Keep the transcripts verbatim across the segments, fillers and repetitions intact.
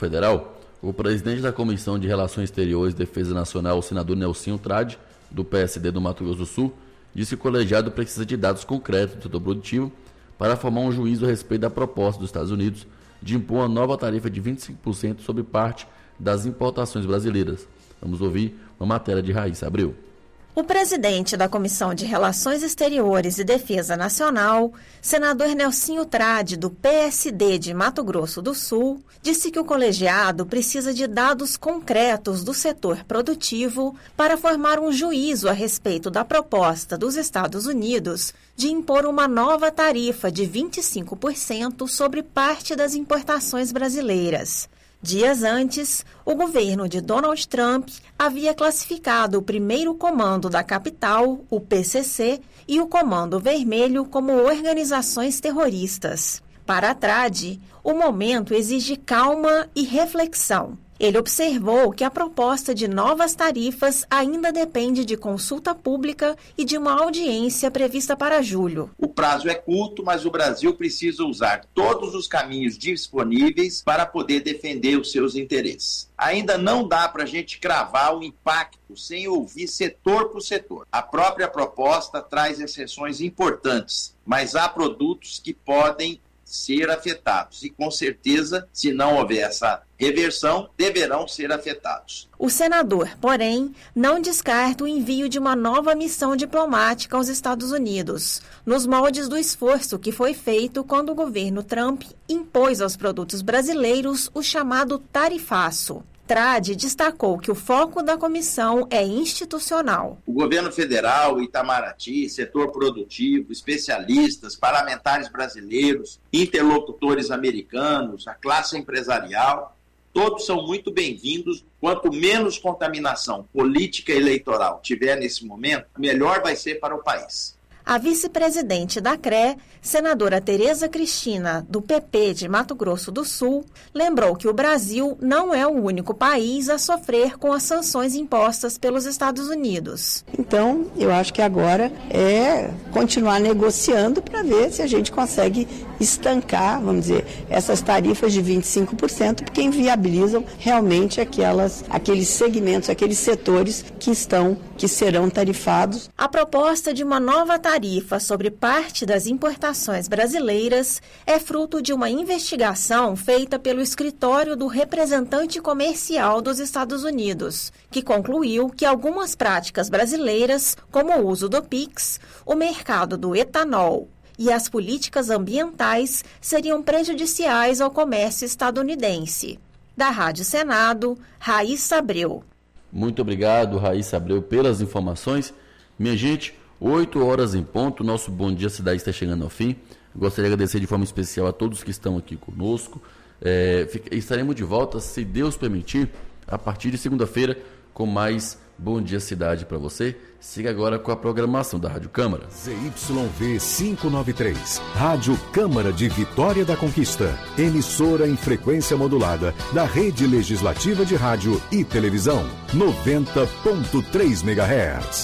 Federal, o presidente da Comissão de Relações Exteriores e Defesa Nacional, o senador Nelsinho Trade, do P S D do Mato Grosso do Sul, disse que o colegiado precisa de dados concretos do setor produtivo para formar um juízo a respeito da proposta dos Estados Unidos de impor uma nova tarifa de vinte e cinco por cento sobre parte das importações brasileiras. Vamos ouvir uma matéria de Raíssa Abreu. O presidente da Comissão de Relações Exteriores e Defesa Nacional, senador Nelsinho Trade, do P S D de Mato Grosso do Sul, disse que o colegiado precisa de dados concretos do setor produtivo para formar um juízo a respeito da proposta dos Estados Unidos de impor uma nova tarifa de vinte e cinco por cento sobre parte das importações brasileiras. Dias antes, o governo de Donald Trump havia classificado o primeiro comando da capital, o P C C, e o Comando Vermelho como organizações terroristas. Para Trade, o momento exige calma e reflexão. Ele observou que a proposta de novas tarifas ainda depende de consulta pública e de uma audiência prevista para julho. O prazo é curto, mas o Brasil precisa usar todos os caminhos disponíveis para poder defender os seus interesses. Ainda não dá para a gente cravar o impacto sem ouvir setor por setor. A própria proposta traz exceções importantes, mas há produtos que podem ser afetados e, com certeza, se não houver essa reversão, deverão ser afetados. O senador, porém, não descarta o envio de uma nova missão diplomática aos Estados Unidos, nos moldes do esforço que foi feito quando o governo Trump impôs aos produtos brasileiros o chamado tarifaço. Trade destacou que o foco da comissão é institucional. O governo federal, Itamaraty, setor produtivo, especialistas, parlamentares brasileiros, interlocutores americanos, a classe empresarial, todos são muito bem-vindos. Quanto menos contaminação política e eleitoral tiver nesse momento, melhor vai ser para o país. A vice-presidente da C R E, senadora Tereza Cristina, do P P de Mato Grosso do Sul, lembrou que o Brasil não é o único país a sofrer com as sanções impostas pelos Estados Unidos. Então, eu acho que agora é continuar negociando para ver se a gente consegue estancar, vamos dizer, essas tarifas de vinte e cinco por cento, porque inviabilizam realmente aquelas, aqueles segmentos, aqueles setores que estão, que serão tarifados. A proposta de uma nova tarifa sobre parte das importações brasileiras é fruto de uma investigação feita pelo escritório do representante comercial dos Estados Unidos, que concluiu que algumas práticas brasileiras, como o uso do Pix, o mercado do etanol e as políticas ambientais, seriam prejudiciais ao comércio estadunidense. Da Rádio Senado, Raíssa Abreu. Muito obrigado, Raíssa Abreu, pelas informações. Minha gente, oito horas em ponto, nosso Bom Dia Cidade está chegando ao fim. Gostaria de agradecer de forma especial a todos que estão aqui conosco. É, fica, estaremos de volta, se Deus permitir, a partir de segunda-feira, com mais Bom Dia Cidade para você. Siga agora com a programação da Rádio Câmara. Z Y V quinhentos e noventa e três, Rádio Câmara de Vitória da Conquista, emissora em frequência modulada da Rede Legislativa de Rádio e Televisão, noventa ponto três megahertz.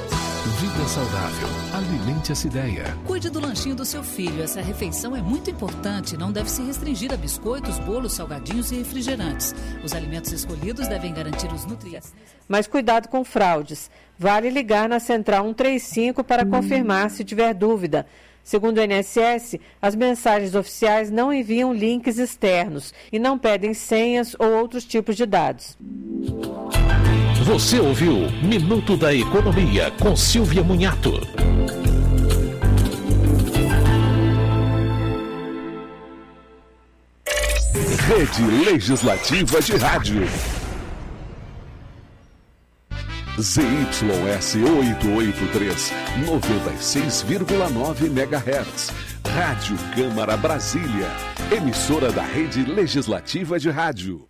Vida saudável. Alimente essa ideia. Cuide do lanchinho do seu filho. Essa refeição é muito importante. Não deve se restringir a biscoitos, bolos, salgadinhos e refrigerantes. Os alimentos escolhidos devem garantir os nutrientes. Mas cuidado com fraudes. Vale ligar na Central cento e trinta e cinco para confirmar se tiver dúvida. Segundo o I N S S, as mensagens oficiais não enviam links externos e não pedem senhas ou outros tipos de dados. Você ouviu Minuto da Economia com Silvia Munhato. Rede Legislativa de Rádio. Z Y S oitocentos e oitenta e três, noventa e seis vírgula nove megahertz. Rádio Câmara Brasília. Emissora da Rede Legislativa de Rádio.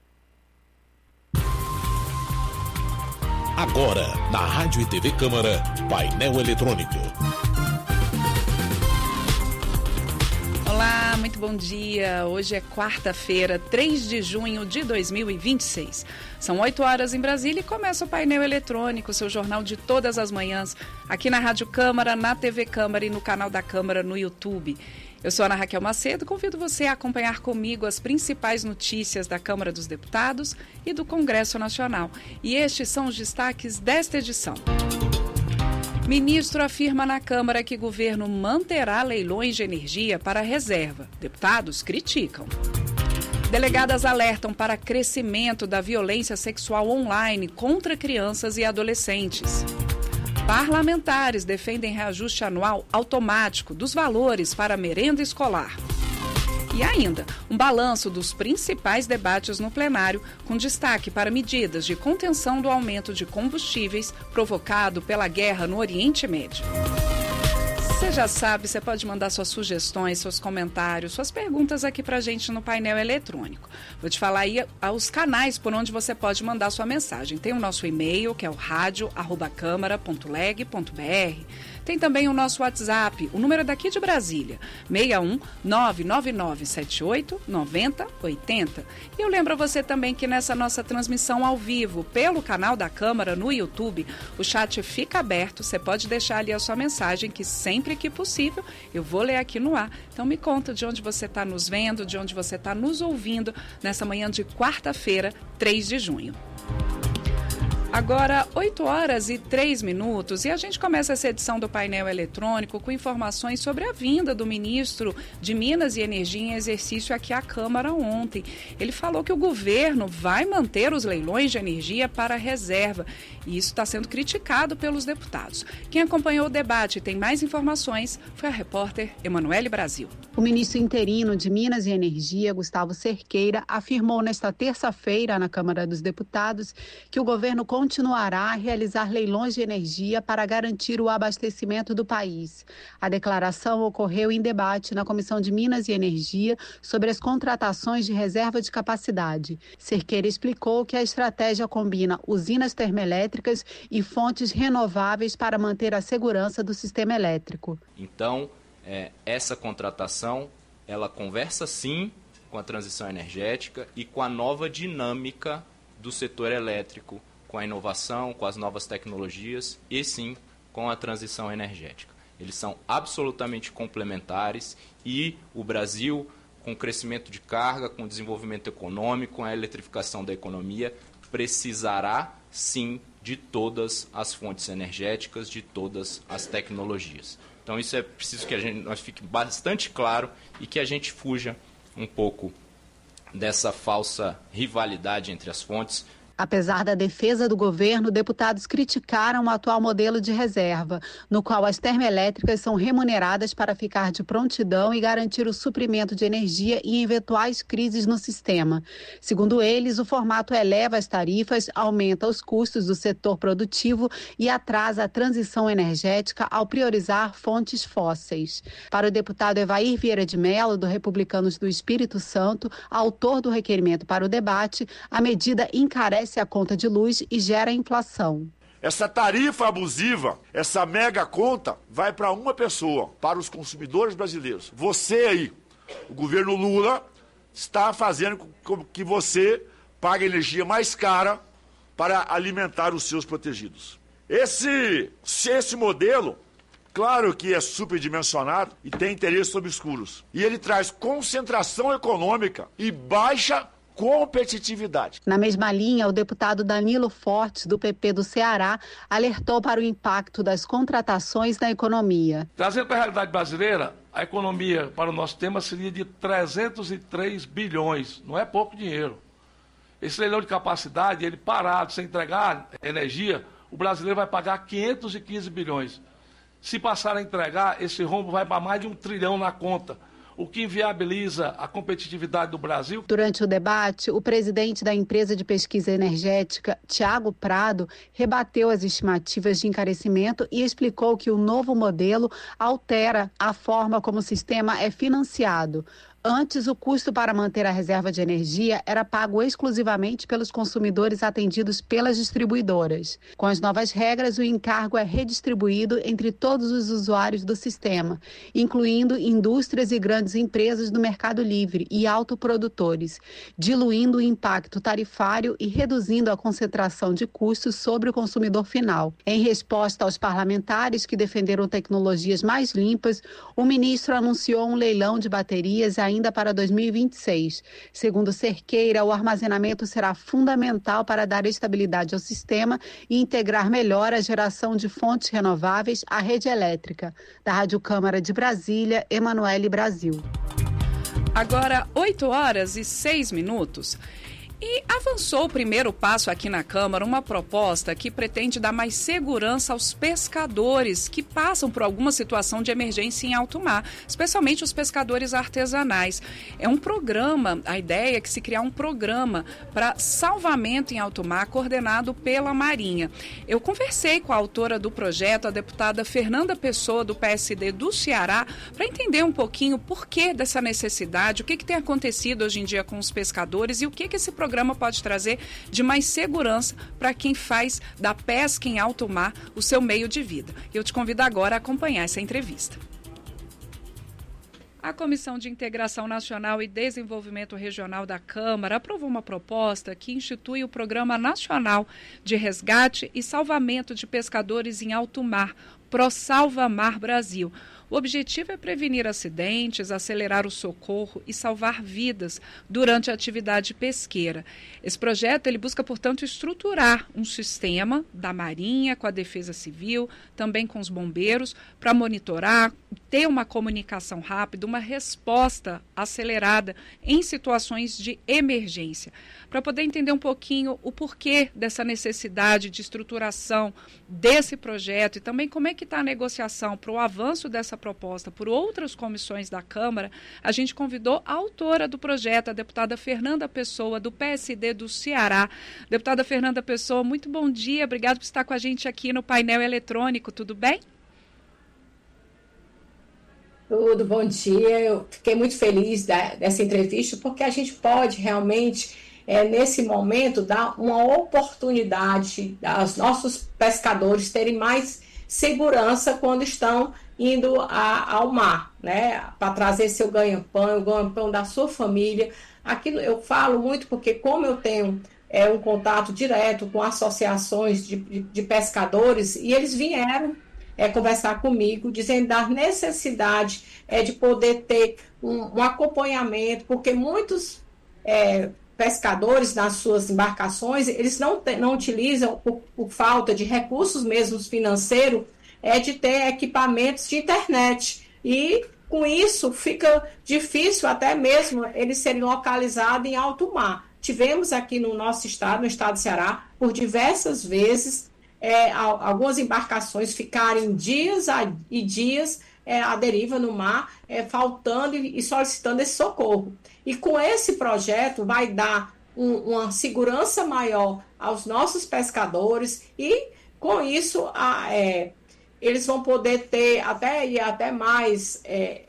Agora, na Rádio e T V Câmara, painel eletrônico. Olá, Olá, muito bom dia. Hoje é quarta-feira, três de junho de dois mil e vinte e seis. São oito horas em Brasília e começa o painel eletrônico, seu jornal de todas as manhãs, aqui na Rádio Câmara, na T V Câmara e no canal da Câmara no YouTube. Eu sou Ana Raquel Macedo, convido você a acompanhar comigo as principais notícias da Câmara dos Deputados e do Congresso Nacional. E estes são os destaques desta edição. Ministro afirma na Câmara que governo manterá leilões de energia para reserva. Deputados criticam. Delegadas alertam para crescimento da violência sexual online contra crianças e adolescentes. Parlamentares defendem reajuste anual automático dos valores para a merenda escolar. E ainda, um balanço dos principais debates no plenário, com destaque para medidas de contenção do aumento de combustíveis provocado pela guerra no Oriente Médio. Você já sabe, você pode mandar suas sugestões, seus comentários, suas perguntas aqui pra gente no painel eletrônico. Vou te falar aí os canais por onde você pode mandar sua mensagem. Tem o nosso e-mail, que é o rádio arroba câmara ponto leg ponto br. Tem também o nosso WhatsApp, o número é daqui de Brasília, seis um nove nove nove sete oito nove zero oito zero. E eu lembro a você também que nessa nossa transmissão ao vivo, pelo canal da Câmara no YouTube, o chat fica aberto, você pode deixar ali a sua mensagem, que sempre que possível eu vou ler aqui no ar. Então me conta de onde você está nos vendo, de onde você está nos ouvindo nessa manhã de quarta-feira, três de junho. Agora, oito horas e três minutos, e a gente começa essa edição do painel eletrônico com informações sobre a vinda do ministro de Minas e Energia em exercício aqui à Câmara ontem. Ele falou que o governo vai manter os leilões de energia para reserva, e isso está sendo criticado pelos deputados. Quem acompanhou o debate e tem mais informações foi a repórter Emanuele Brasil. O ministro interino de Minas e Energia, Gustavo Cerqueira, afirmou nesta terça-feira na Câmara dos Deputados que o governo continuará a realizar leilões de energia para garantir o abastecimento do país. A declaração ocorreu em debate na Comissão de Minas e Energia sobre as contratações de reserva de capacidade. Cerqueira explicou que a estratégia combina usinas termoelétricas e fontes renováveis para manter a segurança do sistema elétrico. Então, é, essa contratação, ela conversa sim com a transição energética e com a nova dinâmica do setor elétrico, com a inovação, com as novas tecnologias e sim com a transição energética. Eles são absolutamente complementares e o Brasil, com o crescimento de carga, com o desenvolvimento econômico, com a eletrificação da economia, precisará sim de todas as fontes energéticas, de todas as tecnologias. Então isso é preciso que a gente, nós fique bastante claro e que a gente fuja um pouco dessa falsa rivalidade entre as fontes. Apesar da defesa do governo, deputados criticaram o atual modelo de reserva, no qual as termoelétricas são remuneradas para ficar de prontidão e garantir o suprimento de energia em eventuais crises no sistema. Segundo eles, o formato eleva as tarifas, aumenta os custos do setor produtivo e atrasa a transição energética ao priorizar fontes fósseis. Para o deputado Evair Vieira de Mello, do Republicanos do Espírito Santo, autor do requerimento para o debate, a medida encarece a conta de luz e gera inflação. Essa tarifa abusiva, essa mega conta, vai para uma pessoa, para os consumidores brasileiros. Você aí, o governo Lula, está fazendo com que você pague energia mais cara para alimentar os seus protegidos. Esse, esse modelo, claro que é superdimensionado e tem interesses obscuros. E ele traz concentração econômica e baixa competitividade. Na mesma linha, o deputado Danilo Fortes, do P P do Ceará, alertou para o impacto das contratações na economia. Trazendo para a realidade brasileira, a economia para o nosso tema seria de trezentos e três bilhões, não é pouco dinheiro. Esse leilão de capacidade, ele parado, sem entregar energia, o brasileiro vai pagar quinhentos e quinze bilhões. Se passar a entregar, esse rombo vai para mais de um trilhão na conta, o que inviabiliza a competitividade do Brasil. Durante o debate, o presidente da empresa de pesquisa energética, Tiago Prado, rebateu as estimativas de encarecimento e explicou que o novo modelo altera a forma como o sistema é financiado. Antes, o custo para manter a reserva de energia era pago exclusivamente pelos consumidores atendidos pelas distribuidoras. Com as novas regras, o encargo é redistribuído entre todos os usuários do sistema, incluindo indústrias e grandes empresas do mercado livre e autoprodutores, diluindo o impacto tarifário e reduzindo a concentração de custos sobre o consumidor final. Em resposta aos parlamentares que defenderam tecnologias mais limpas, o ministro anunciou um leilão de baterias ainda ainda para dois mil e vinte e seis. Segundo Cerqueira, o armazenamento será fundamental para dar estabilidade ao sistema e integrar melhor a geração de fontes renováveis à rede elétrica. Da Rádio Câmara de Brasília, Emanuele Brasil. Agora, oito horas e seis minutos. E avançou o primeiro passo aqui na Câmara, uma proposta que pretende dar mais segurança aos pescadores que passam por alguma situação de emergência em alto mar, especialmente os pescadores artesanais. É um programa, a ideia é que se criar um programa para salvamento em alto mar coordenado pela Marinha. Eu conversei com a autora do projeto, a deputada Fernanda Pessoa, do P S D do Ceará, para entender um pouquinho o porquê dessa necessidade, o que, que tem acontecido hoje em dia com os pescadores e o que, que esse programa O programa pode trazer de mais segurança para quem faz da pesca em alto mar o seu meio de vida. Eu te convido agora a acompanhar essa entrevista. A Comissão de Integração Nacional e Desenvolvimento Regional da Câmara aprovou uma proposta que institui o Programa Nacional de Resgate e Salvamento de Pescadores em Alto Mar, ProSalva Mar Brasil. O objetivo é prevenir acidentes, acelerar o socorro e salvar vidas durante a atividade pesqueira. Esse projeto ele busca, portanto, estruturar um sistema da Marinha com a Defesa Civil, também com os bombeiros, para monitorar, ter uma comunicação rápida, uma resposta acelerada em situações de emergência. Para poder entender um pouquinho o porquê dessa necessidade de estruturação desse projeto e também como é que está a negociação para o avanço dessa proposta por outras comissões da Câmara, a gente convidou a autora do projeto, a deputada Fernanda Pessoa, do P S D do Ceará. Deputada Fernanda Pessoa, muito bom dia, obrigado por estar com a gente aqui no painel eletrônico, tudo bem? Tudo, bom dia. Eu fiquei muito feliz da, dessa entrevista, porque a gente pode realmente, é, nesse momento, dar uma oportunidade aos nossos pescadores terem mais segurança quando estão indo a, ao mar, né, para trazer seu ganha-pão, o ganha-pão da sua família. Aqui eu falo muito porque, como eu tenho é, um contato direto com associações de, de, de pescadores, e eles vieram É, conversar comigo, dizendo da necessidade é, de poder ter um, um acompanhamento, porque muitos é, pescadores nas suas embarcações, eles não, te, não utilizam, por, por falta de recursos mesmo financeiros, é, de ter equipamentos de internet. E com isso fica difícil até mesmo eles serem localizados em alto mar. Tivemos aqui no nosso estado, no estado do Ceará, por diversas vezes, É, algumas embarcações ficarem dias a, e dias é, à deriva no mar, é, faltando e, e solicitando esse socorro. E com esse projeto vai dar um, uma segurança maior aos nossos pescadores e, com isso, a, é, eles vão poder ter até, e até mais, é,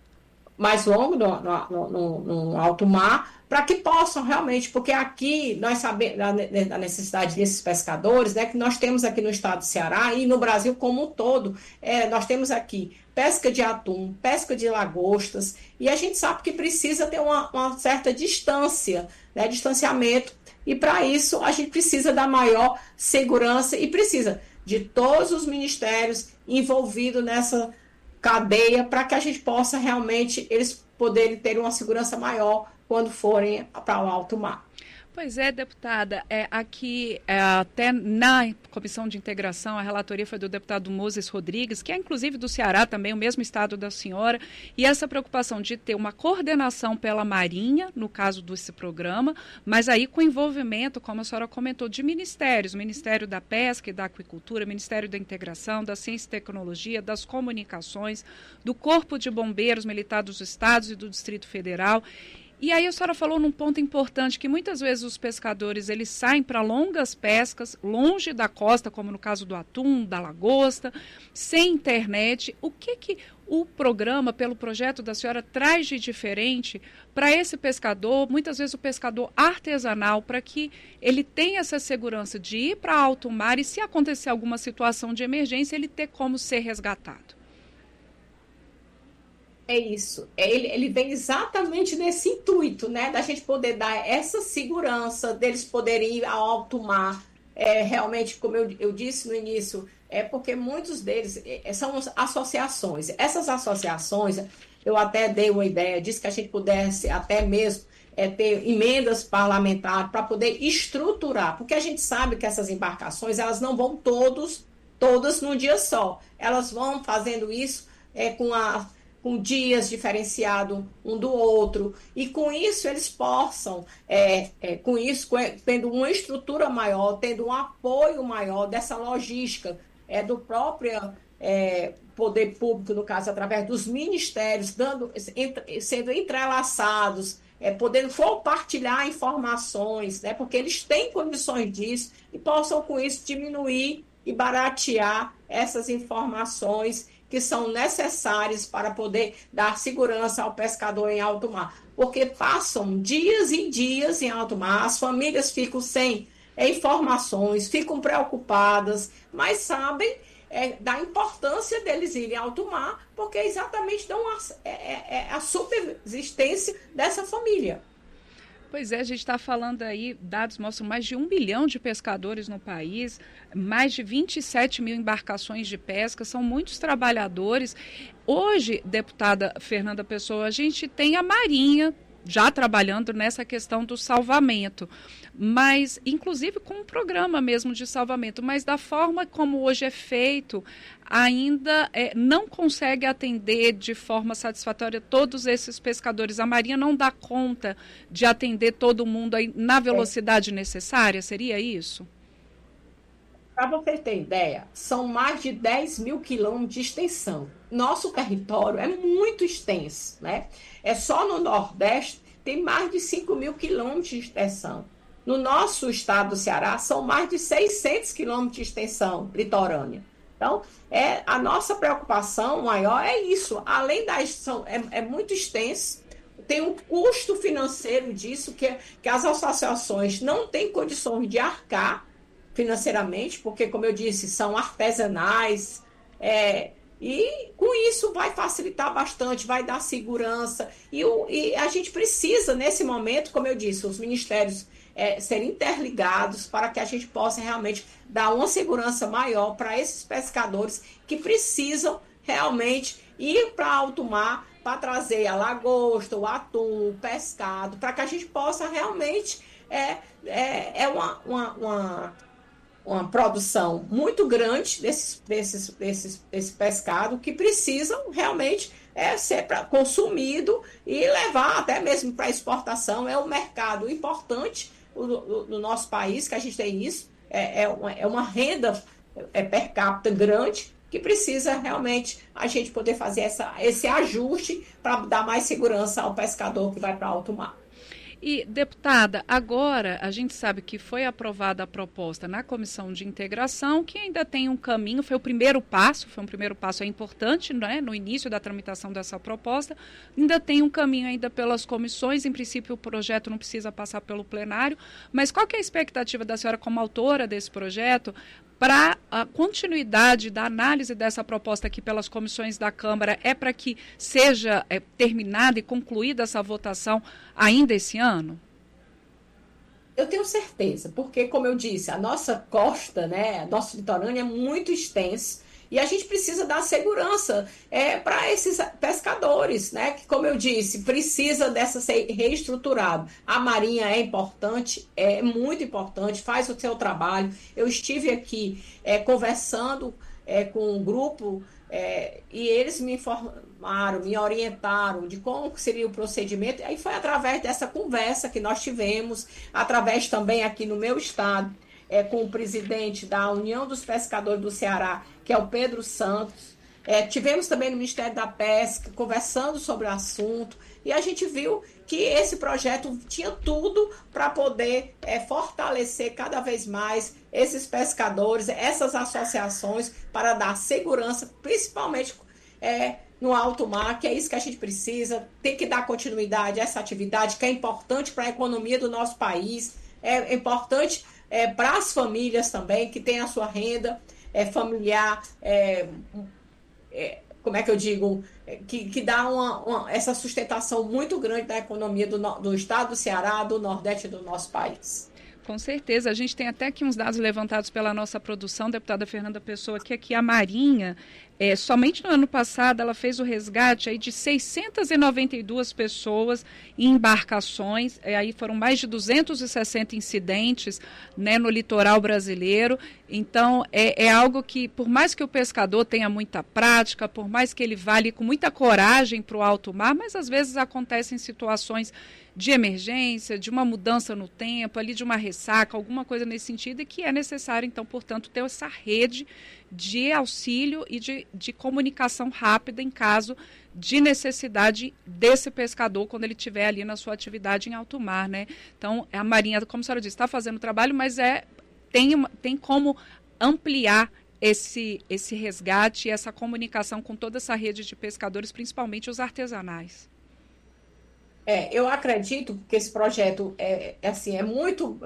mais longo no, no, no, no alto mar, para que possam realmente, porque aqui nós sabemos da necessidade desses pescadores, né, que nós temos aqui no estado do Ceará e no Brasil como um todo, é, nós temos aqui pesca de atum, pesca de lagostas, e a gente sabe que precisa ter uma, uma certa distância, né, distanciamento, e para isso a gente precisa da maior segurança e precisa de todos os ministérios envolvidos nessa cadeia para que a gente possa realmente, eles poderem ter uma segurança maior quando forem para o alto mar. Pois é, deputada, é, aqui é, até na Comissão de Integração, a relatoria foi do deputado Moses Rodrigues, que é inclusive do Ceará também, o mesmo estado da senhora, e essa preocupação de ter uma coordenação pela Marinha, no caso desse programa, mas aí com envolvimento, como a senhora comentou, de ministérios, o Ministério da Pesca e da Aquicultura, o Ministério da Integração, da Ciência e Tecnologia, das Comunicações, do Corpo de Bombeiros Militar dos Estados e do Distrito Federal. E aí a senhora falou num ponto importante, que muitas vezes os pescadores eles saem para longas pescas, longe da costa, como no caso do atum, da lagosta, sem internet. O que que o programa, pelo projeto da senhora, traz de diferente para esse pescador, muitas vezes o pescador artesanal, para que ele tenha essa segurança de ir para alto mar e, se acontecer alguma situação de emergência, ele ter como ser resgatado? É isso, ele, ele vem exatamente nesse intuito, né, da gente poder dar essa segurança, deles poderem ir ao alto mar, é, realmente, como eu, eu disse no início, é porque muitos deles é, são associações. Essas associações, eu até dei uma ideia, disse que a gente pudesse até mesmo é, ter emendas parlamentares para poder estruturar, porque a gente sabe que essas embarcações, elas não vão todos, todas num dia só, elas vão fazendo isso é, com a com dias diferenciados um do outro, e com isso eles possam, é, é, com isso, tendo uma estrutura maior, tendo um apoio maior dessa logística, é, do próprio é, poder público, no caso, através dos ministérios, dando, entre, sendo entrelaçados, é, podendo compartilhar informações, né, porque eles têm condições disso, e possam, com isso, diminuir e baratear essas informações que são necessárias para poder dar segurança ao pescador em alto mar. Porque passam dias e dias em alto mar, as famílias ficam sem é, informações, ficam preocupadas, mas sabem é, da importância deles irem ao alto mar, porque exatamente dão a, é, é, a subsistência dessa família. Pois é, a gente está falando aí, dados mostram mais de um bilhão de pescadores no país, mais de vinte e sete mil embarcações de pesca, são muitos trabalhadores. Hoje, deputada Fernanda Pessoa, a gente tem a Marinha já trabalhando nessa questão do salvamento, mas inclusive com um programa mesmo de salvamento, mas da forma como hoje é feito, ainda é, não consegue atender de forma satisfatória todos esses pescadores. A Marinha não dá conta de atender todo mundo aí na velocidade é. necessária, seria isso? Para você ter ideia, são mais de dez mil quilômetros de extensão. Nosso território é muito extenso, né? É só no Nordeste tem mais de cinco mil quilômetros de extensão. No nosso estado do Ceará, são mais de seiscentos quilômetros de extensão litorânea. Então, é, a nossa preocupação maior é isso. Além da extensão, é, é muito extenso, tem um custo financeiro disso, que, que as associações não têm condições de arcar financeiramente, porque, como eu disse, são artesanais, é, e com isso vai facilitar bastante, vai dar segurança, e, o, e a gente precisa, nesse momento, como eu disse, os ministérios é, serem interligados para que a gente possa realmente dar uma segurança maior para esses pescadores que precisam realmente ir para alto mar para trazer a lagosta, o atum, o pescado, para que a gente possa realmente, é, é, é uma... uma, uma uma produção muito grande desses, desses, desses, desse pescado que precisam realmente é, ser pra, consumido e levar até mesmo para exportação. É um mercado importante no, no nosso país, que a gente tem isso, é, é, uma, é uma renda é, per capita grande, que precisa realmente a gente poder fazer essa, esse ajuste para dar mais segurança ao pescador que vai para alto mar. E, deputada, agora a gente sabe que foi aprovada a proposta na Comissão de Integração, que ainda tem um caminho, foi o primeiro passo, foi um primeiro passo é importante, né, no início da tramitação dessa proposta, ainda tem um caminho ainda pelas comissões, em princípio o projeto não precisa passar pelo plenário, mas qual que é a expectativa da senhora como autora desse projeto para a continuidade da análise dessa proposta aqui pelas comissões da Câmara? É para que seja é, terminada e concluída essa votação ainda esse ano? Eu tenho certeza, porque, como eu disse, a nossa costa, né, a nossa litorânea é muito extensa e a gente precisa dar segurança é, para esses pescadores, né, que, como eu disse, precisa dessa ser reestruturado. A Marinha é importante, é muito importante, faz o seu trabalho. Eu estive aqui é, conversando é, com um grupo é, e eles me informaram, me orientaram de como seria o procedimento. Aí foi através dessa conversa que nós tivemos, através também aqui no meu estado, é, com o presidente da União dos Pescadores do Ceará, que é o Pedro Santos, É, tivemos também no Ministério da Pesca, conversando sobre o assunto, e a gente viu que esse projeto tinha tudo para poder é, fortalecer cada vez mais esses pescadores, essas associações, para dar segurança, principalmente é, no alto mar, que é isso que a gente precisa. Tem que dar continuidade a essa atividade, que é importante para a economia do nosso país, é importante é, para as famílias também, que têm a sua renda é, familiar, é, é, como é que eu digo, que, que dá uma, uma, essa sustentação muito grande da economia do, do estado do Ceará, do Nordeste do nosso país. Com certeza, a gente tem até aqui uns dados levantados pela nossa produção, deputada Fernanda Pessoa, que aqui a Marinha, é, somente no ano passado, ela fez o resgate aí de seiscentas e noventa e duas pessoas em embarcações, é, aí foram mais de duzentos e sessenta incidentes, né, no litoral brasileiro. Então, é, é algo que, por mais que o pescador tenha muita prática, por mais que ele vá ali com muita coragem para o alto mar, mas às vezes acontecem situações de emergência, de uma mudança no tempo, ali de uma ressaca, alguma coisa nesse sentido, e que é necessário, então, portanto, ter essa rede de auxílio e de, de comunicação rápida em caso de necessidade desse pescador quando ele estiver ali na sua atividade em alto mar, né? Então, a Marinha, como a senhora disse, está fazendo o trabalho, mas é, tem, uma, tem como ampliar esse, esse resgate e essa comunicação com toda essa rede de pescadores, principalmente os artesanais. É, eu acredito que esse projeto é, é, assim, é muito...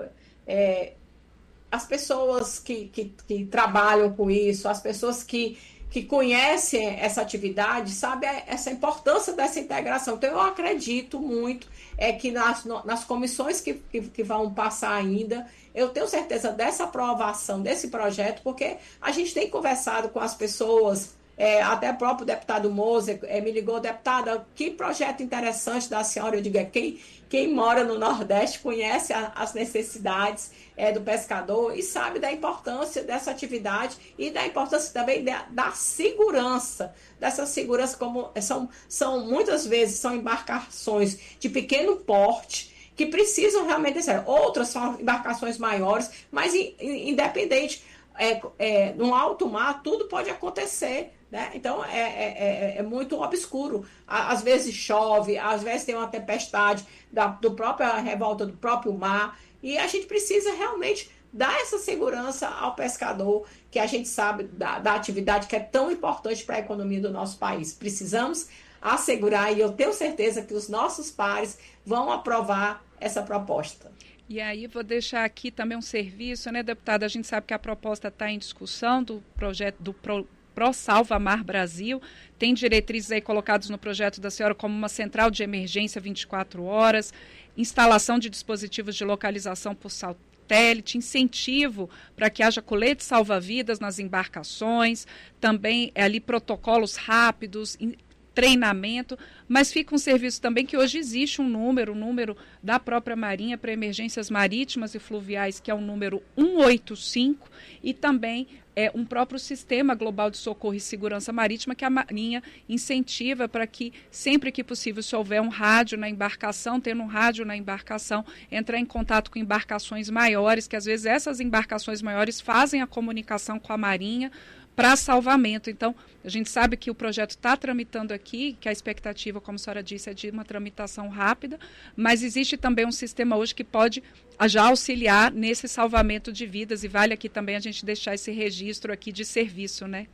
É, as pessoas que, que, que trabalham com isso, as pessoas que, que conhecem essa atividade, sabem essa importância dessa integração. Então, eu acredito muito é, que nas, nas comissões que, que, que vão passar ainda, eu tenho certeza dessa aprovação desse projeto, porque a gente tem conversado com as pessoas... É, até o próprio deputado Moser é, me ligou, deputada, que projeto interessante da senhora. Eu digo, é, quem, quem mora no Nordeste conhece a, as necessidades é, do pescador e sabe da importância dessa atividade e da importância também da, da segurança, dessa segurança, como são, são muitas vezes são embarcações de pequeno porte, que precisam realmente ser. Outras são embarcações maiores, mas in, in, independente, é, é, no alto mar tudo pode acontecer. Né? Então, é, é, é muito obscuro. Às vezes chove, às vezes tem uma tempestade da do própria revolta do próprio mar, e a gente precisa realmente dar essa segurança ao pescador, que a gente sabe da, da atividade que é tão importante para a economia do nosso país. Precisamos assegurar, e eu tenho certeza que os nossos pares vão aprovar essa proposta. E aí vou deixar aqui também um serviço, né, deputada? A gente sabe que a proposta está em discussão do projeto do Pro ProSalva Mar Brasil, tem diretrizes aí colocadas no projeto da senhora como uma central de emergência vinte e quatro horas, instalação de dispositivos de localização por satélite, incentivo para que haja colete salva-vidas nas embarcações, também é, ali protocolos rápidos, in, treinamento, mas fica um serviço também que hoje existe um número, um número da própria Marinha para emergências marítimas e fluviais, que é o número cento e oitenta e cinco, e também é um próprio sistema global de socorro e segurança marítima que a Marinha incentiva para que, sempre que possível, se houver um rádio na embarcação, tendo um rádio na embarcação, entrar em contato com embarcações maiores, que às vezes essas embarcações maiores fazem a comunicação com a Marinha para salvamento. Então, a gente sabe que o projeto está tramitando aqui, que a expectativa, como a senhora disse, é de uma tramitação rápida, mas existe também um sistema hoje que pode já auxiliar nesse salvamento de vidas, e vale aqui também a gente deixar esse registro aqui de serviço, né?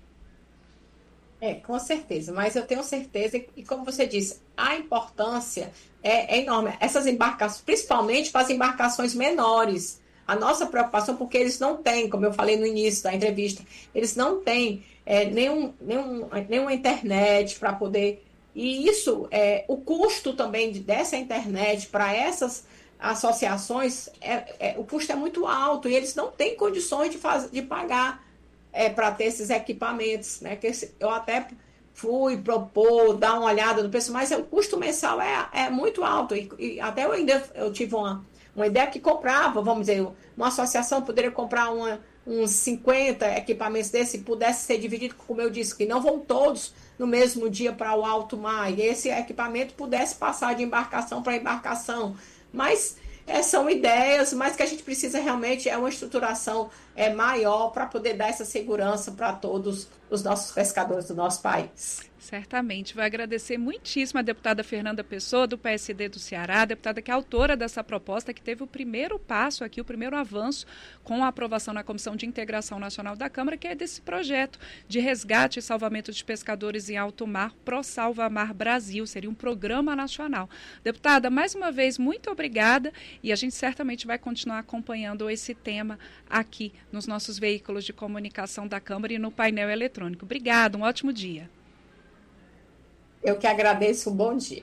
É, com certeza, mas eu tenho certeza, e como você disse, a importância é, é enorme. Essas embarcações, principalmente para as embarcações menores, a nossa preocupação, porque eles não têm, como eu falei no início da entrevista, eles não têm é, nenhum, nenhum, nenhuma internet para poder... E isso, é, o custo também de, dessa internet para essas associações, é, é, o custo é muito alto e eles não têm condições de, faz, de pagar é, para ter esses equipamentos. Né? Que esse, eu até fui propor, dar uma olhada no preço, mas é, o custo mensal é, é muito alto. E, e até eu ainda eu tive uma... Uma ideia que comprava, vamos dizer, uma associação poderia comprar uma, uns cinquenta equipamentos desse e pudesse ser dividido, como eu disse, que não vão todos no mesmo dia para o alto mar, e esse equipamento pudesse passar de embarcação para embarcação. Mas é, são ideias, mas que a gente precisa realmente é uma estruturação é, maior para poder dar essa segurança para todos os nossos pescadores do nosso país. Certamente. Vou agradecer muitíssimo a deputada Fernanda Pessoa, do P S D do Ceará, a deputada que é autora dessa proposta, que teve o primeiro passo aqui, o primeiro avanço com a aprovação na Comissão de Integração Nacional da Câmara, que é desse projeto de resgate e salvamento de pescadores em alto mar, Pro Salva Mar Brasil, seria um programa nacional. Deputada, mais uma vez, muito obrigada e a gente certamente vai continuar acompanhando esse tema aqui nos nossos veículos de comunicação da Câmara e no painel eletrônico. Obrigada, um ótimo dia. Eu que agradeço, um bom dia.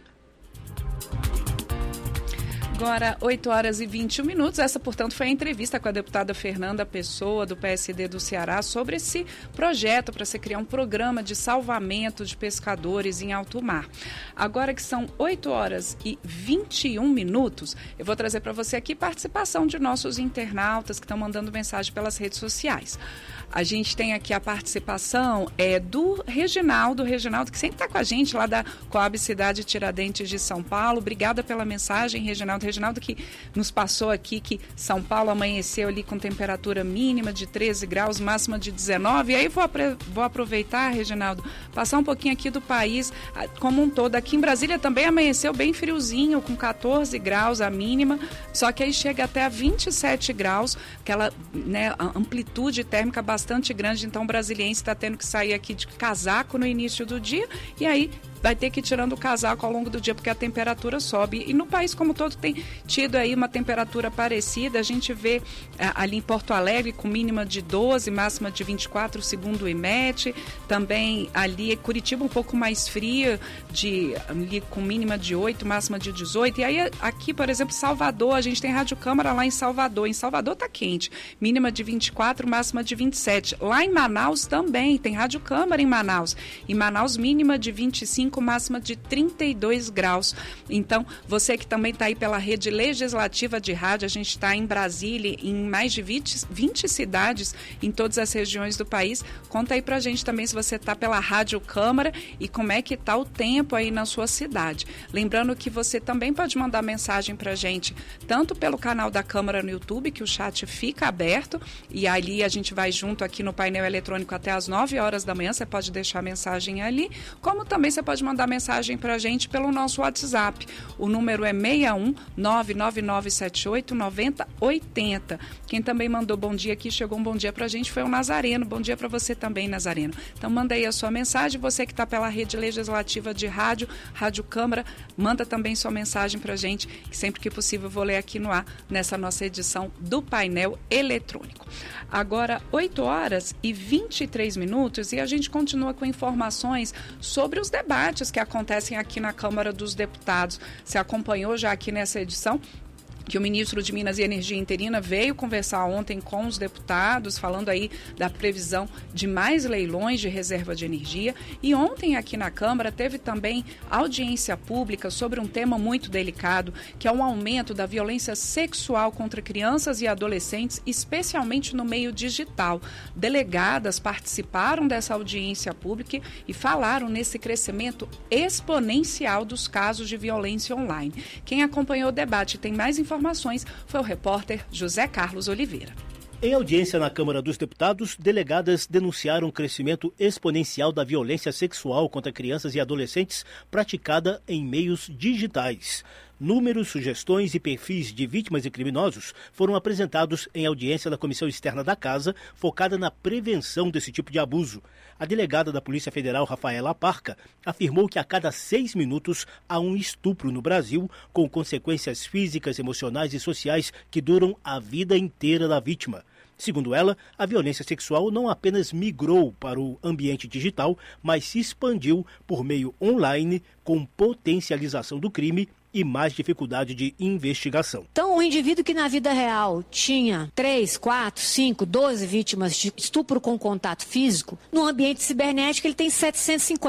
Agora, oito horas e vinte e um minutos. Essa, portanto, foi a entrevista com a deputada Fernanda Pessoa, do P S D do Ceará, sobre esse projeto para se criar um programa de salvamento de pescadores em alto mar. Agora que são oito horas e vinte e um minutos, eu vou trazer para você aqui participação de nossos internautas que estão mandando mensagem pelas redes sociais. A gente tem aqui a participação é, do Reginaldo, Reginaldo, que sempre está com a gente lá da Coab Cidade Tiradentes de São Paulo. Obrigada pela mensagem, Reginaldo. Reginaldo que nos passou aqui que São Paulo amanheceu ali com temperatura mínima de treze graus, máxima de dezenove. E aí vou, vou aproveitar, Reginaldo, passar um pouquinho aqui do país como um todo. Aqui em Brasília também amanheceu bem friozinho, com catorze graus a mínima, só que aí chega até a vinte e sete graus, aquela né, amplitude térmica bastante grande, então o brasiliense está tendo que sair aqui de casaco no início do dia e aí vai ter que ir tirando o casaco ao longo do dia porque a temperatura sobe. E no país como todo tem tido aí uma temperatura parecida. A gente vê ali em Porto Alegre com mínima de doze, máxima de vinte e quatro, segundo o IMET. Também ali Curitiba um pouco mais fria, de, ali, com mínima de oito, máxima de dezoito. E aí aqui, por exemplo, Salvador, a gente tem Rádio Câmara lá em Salvador. Em Salvador tá quente, mínima de vinte e quatro, máxima de vinte e sete. Lá em Manaus também, tem Rádio Câmara em Manaus. Em Manaus, mínima de vinte e cinco, máxima de trinta e dois graus. Então, você que também está aí pela rede legislativa de rádio, a gente está em Brasília, em mais de vinte, vinte cidades em todas as regiões do país. Conta aí pra gente também se você está pela Rádio Câmara e como é que está o tempo aí na sua cidade. Lembrando que você também pode mandar mensagem pra gente, tanto pelo canal da Câmara no YouTube, que o chat fica aberto, e ali a gente vai junto aqui no painel eletrônico até as nove horas da manhã, você pode deixar a mensagem ali, como também você pode mandar mensagem para a gente pelo nosso WhatsApp. O número é seis um nove nove nove sete oito nove zero oito zero. Quem também mandou bom dia aqui, chegou um bom dia para a gente, foi o Nazareno. Bom dia para você também, Nazareno. Então manda aí a sua mensagem. Você que está pela rede legislativa de rádio, Rádio Câmara, manda também sua mensagem para a gente, que sempre que possível eu vou ler aqui no ar, nessa nossa edição do painel eletrônico. Agora, oito horas e vinte e três minutos e a gente continua com informações sobre os debates que acontecem aqui na Câmara dos Deputados. Você acompanhou já aqui nessa edição que o ministro de Minas e Energia interina veio conversar ontem com os deputados, falando aí da previsão de mais leilões de reserva de energia. E ontem aqui na Câmara teve também audiência pública sobre um tema muito delicado, que é o aumento da violência sexual contra crianças e adolescentes, especialmente no meio digital. Delegadas participaram dessa audiência pública e falaram nesse crescimento exponencial dos casos de violência online. Quem acompanhou o debate tem mais informações. Informações foi o repórter José Carlos Oliveira. Em audiência na Câmara dos Deputados, delegadas denunciaram o crescimento exponencial da violência sexual contra crianças e adolescentes praticada em meios digitais. Números, sugestões e perfis de vítimas e criminosos foram apresentados em audiência da Comissão Externa da Casa, focada na prevenção desse tipo de abuso. A delegada da Polícia Federal, Rafaela Parca, afirmou que a cada seis minutos há um estupro no Brasil, com consequências físicas, emocionais e sociais que duram a vida inteira da vítima. Segundo ela, a violência sexual não apenas migrou para o ambiente digital, mas se expandiu por meio online, com potencialização do crime e mais dificuldade de investigação. Então, o indivíduo que na vida real tinha três, quatro, cinco, doze vítimas de estupro com contato físico, no ambiente cibernético ele tem setecentos e cinquenta.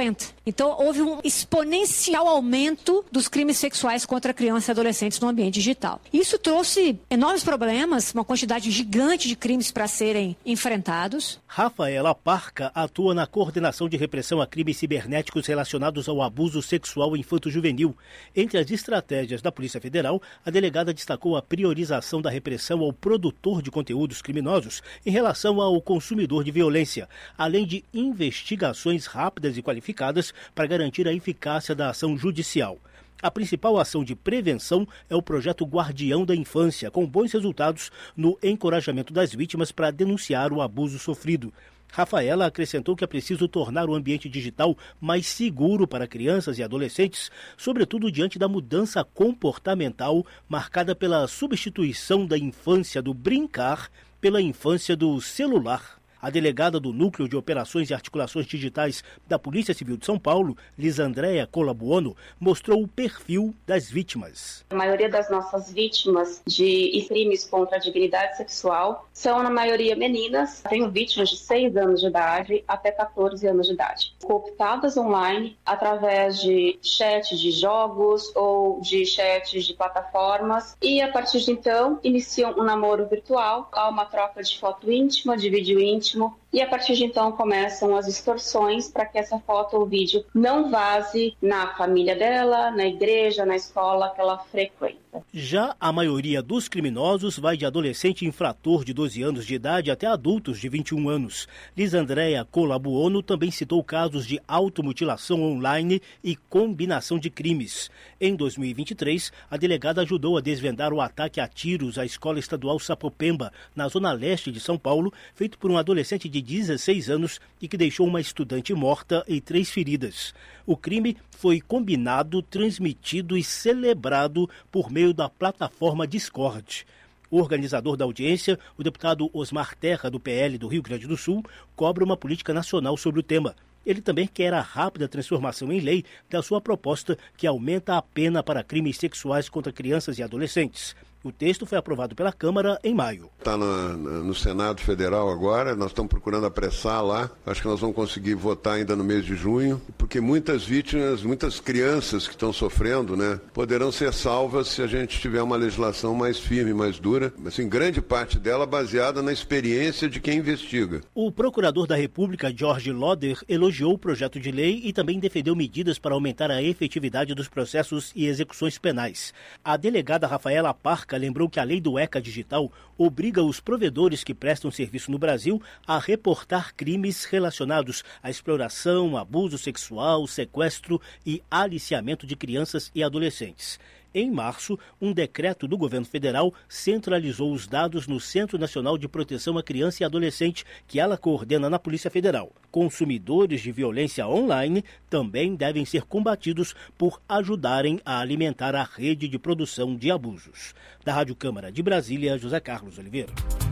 Então, houve um exponencial aumento dos crimes sexuais contra crianças e adolescentes no ambiente digital. Isso trouxe enormes problemas, uma quantidade gigante de crimes para serem enfrentados. Rafaela Parca atua na coordenação de repressão a crimes cibernéticos relacionados ao abuso sexual infanto-juvenil. Entre as estratégias da Polícia Federal, a delegada destacou a priorização da repressão ao produtor de conteúdos criminosos em relação ao consumidor de violência, além de investigações rápidas e qualificadas para garantir a eficácia da ação judicial. A principal ação de prevenção é o projeto Guardião da Infância, com bons resultados no encorajamento das vítimas para denunciar o abuso sofrido. Rafaela acrescentou que é preciso tornar o ambiente digital mais seguro para crianças e adolescentes, sobretudo diante da mudança comportamental marcada pela substituição da infância do brincar pela infância do celular. A delegada do Núcleo de Operações e Articulações Digitais da Polícia Civil de São Paulo, Lisandréia Colabuono, mostrou o perfil das vítimas. A maioria das nossas vítimas de crimes contra a dignidade sexual são, na maioria, meninas. Tenho vítimas de seis anos de idade até quatorze anos de idade, cooptadas online através de chats de jogos ou de chats de plataformas e, a partir de então, iniciam um namoro virtual, há uma troca de foto íntima, de vídeo íntimo, e a partir de então começam as extorsões para que essa foto ou vídeo não vaze na família dela, na igreja, na escola que ela frequenta. Já a maioria dos criminosos vai de adolescente infrator de doze anos de idade até adultos de vinte e um anos. Lisandréia Colabuono também citou casos de automutilação online e combinação de crimes. Em dois mil e vinte e três, a delegada ajudou a desvendar o ataque a tiros à Escola Estadual Sapopemba, na zona leste de São Paulo, feito por um adolescente de dezesseis anos e que deixou uma estudante morta e três feridas. O crime foi combinado, transmitido e celebrado por meio da plataforma Discord. O organizador da audiência, o deputado Osmar Terra, do P L do Rio Grande do Sul, cobra uma política nacional sobre o tema. Ele também quer a rápida transformação em lei da sua proposta que aumenta a pena para crimes sexuais contra crianças e adolescentes. O texto foi aprovado pela Câmara em maio. Está no, no Senado Federal agora, nós estamos procurando apressar lá. Acho que nós vamos conseguir votar ainda no mês de junho, porque muitas vítimas, muitas crianças que estão sofrendo, né, poderão ser salvas se a gente tiver uma legislação mais firme, mais dura. Assim, grande parte dela baseada na experiência de quem investiga. O procurador da República, Jorge Loder, elogiou o projeto de lei e também defendeu medidas para aumentar a efetividade dos processos e execuções penais. A delegada Rafaela Parca lembrou que a lei do ECA Digital obriga os provedores que prestam serviço no Brasil a reportar crimes relacionados à exploração, abuso sexual, sequestro e aliciamento de crianças e adolescentes. Em março, um decreto do governo federal centralizou os dados no Centro Nacional de Proteção à Criança e Adolescente, que ela coordena na Polícia Federal. Consumidores de violência online também devem ser combatidos por ajudarem a alimentar a rede de produção de abusos. Da Rádio Câmara de Brasília, José Carlos Oliveira.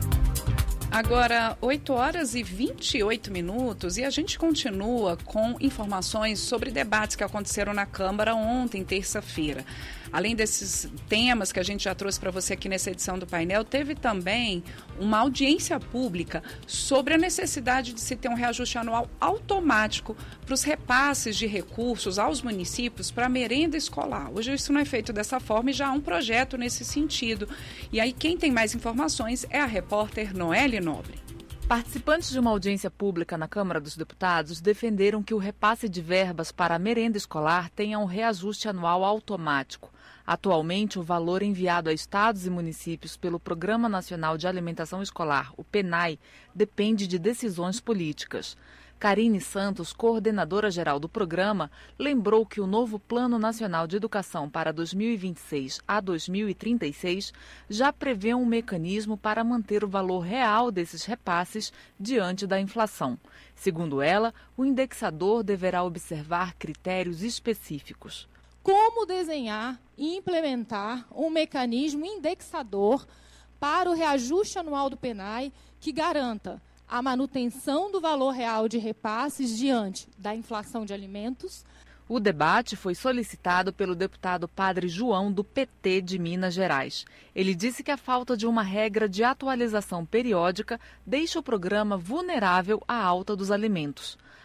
Agora, oito horas e vinte e oito minutos, e a gente continua com informações sobre debates que aconteceram na Câmara ontem, terça-feira. Além desses temas que a gente já trouxe para você aqui nessa edição do painel, teve também uma audiência pública sobre a necessidade de se ter um reajuste anual automático para os repasses de recursos aos municípios para a merenda escolar. Hoje isso não é feito dessa forma e já há um projeto nesse sentido. E aí quem tem mais informações é a repórter Noelle Nobre. Participantes de uma audiência pública na Câmara dos Deputados defenderam que o repasse de verbas para a merenda escolar tenha um reajuste anual automático. Atualmente, o valor enviado a estados e municípios pelo Programa Nacional de Alimentação Escolar, o PENAE, depende de decisões políticas. Karine Santos, coordenadora-geral do programa, lembrou que o novo Plano Nacional de Educação para dois mil e vinte e seis a dois mil e trinta e seis já prevê um mecanismo para manter o valor real desses repasses diante da inflação. Segundo ela, o indexador deverá observar critérios específicos. Como desenhar e implementar um mecanismo indexador para o reajuste anual do PENAE que garanta a manutenção do valor real de repasses diante da inflação de alimentos. O debate foi solicitado pelo deputado Padre João, do P T de Minas Gerais. Ele disse que a falta de uma regra de atualização periódica deixa o programa vulnerável à alta dos alimentos.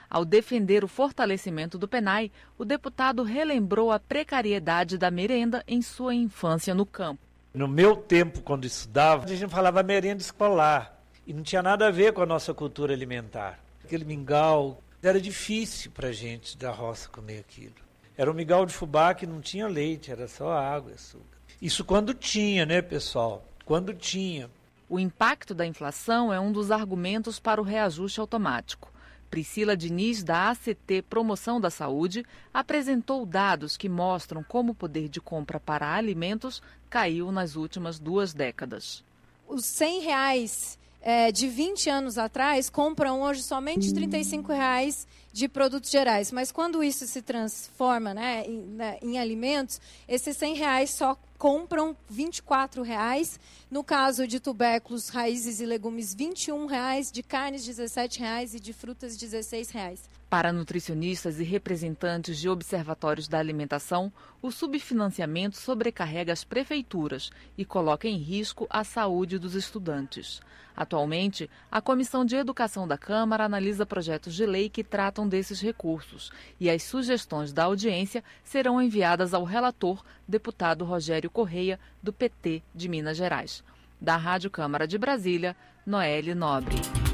Ao defender o fortalecimento do Penai, o deputado relembrou a precariedade da merenda em sua infância no campo. No meu tempo, quando estudava, a gente falava merenda escolar e não tinha nada a ver com a nossa cultura alimentar. Aquele mingau, era difícil para a gente da roça comer aquilo. Era um mingau de fubá que não tinha leite, era só água e açúcar. Isso quando tinha, né, pessoal? Quando tinha. O impacto da inflação é um dos argumentos para o reajuste automático. Priscila Diniz, da A C T Promoção da Saúde, apresentou dados que mostram como o poder de compra para alimentos caiu nas últimas duas décadas. Os cem reais é, de vinte anos atrás compram hoje somente trinta e cinco reais de produtos gerais. Mas quando isso se transforma, né, em, né, em alimentos, esses cem reais só compram vinte e quatro reais. No caso de tubérculos, raízes e legumes, vinte e um reais, de carnes, dezessete reais e de frutas, dezesseis reais. Para nutricionistas e representantes de observatórios da alimentação, o subfinanciamento sobrecarrega as prefeituras e coloca em risco a saúde dos estudantes. Atualmente, a Comissão de Educação da Câmara analisa projetos de lei que tratam desses recursos e as sugestões da audiência serão enviadas ao relator, deputado Rogério Correia, do P T de Minas Gerais. Da Rádio Câmara de Brasília, Noelle Nobre.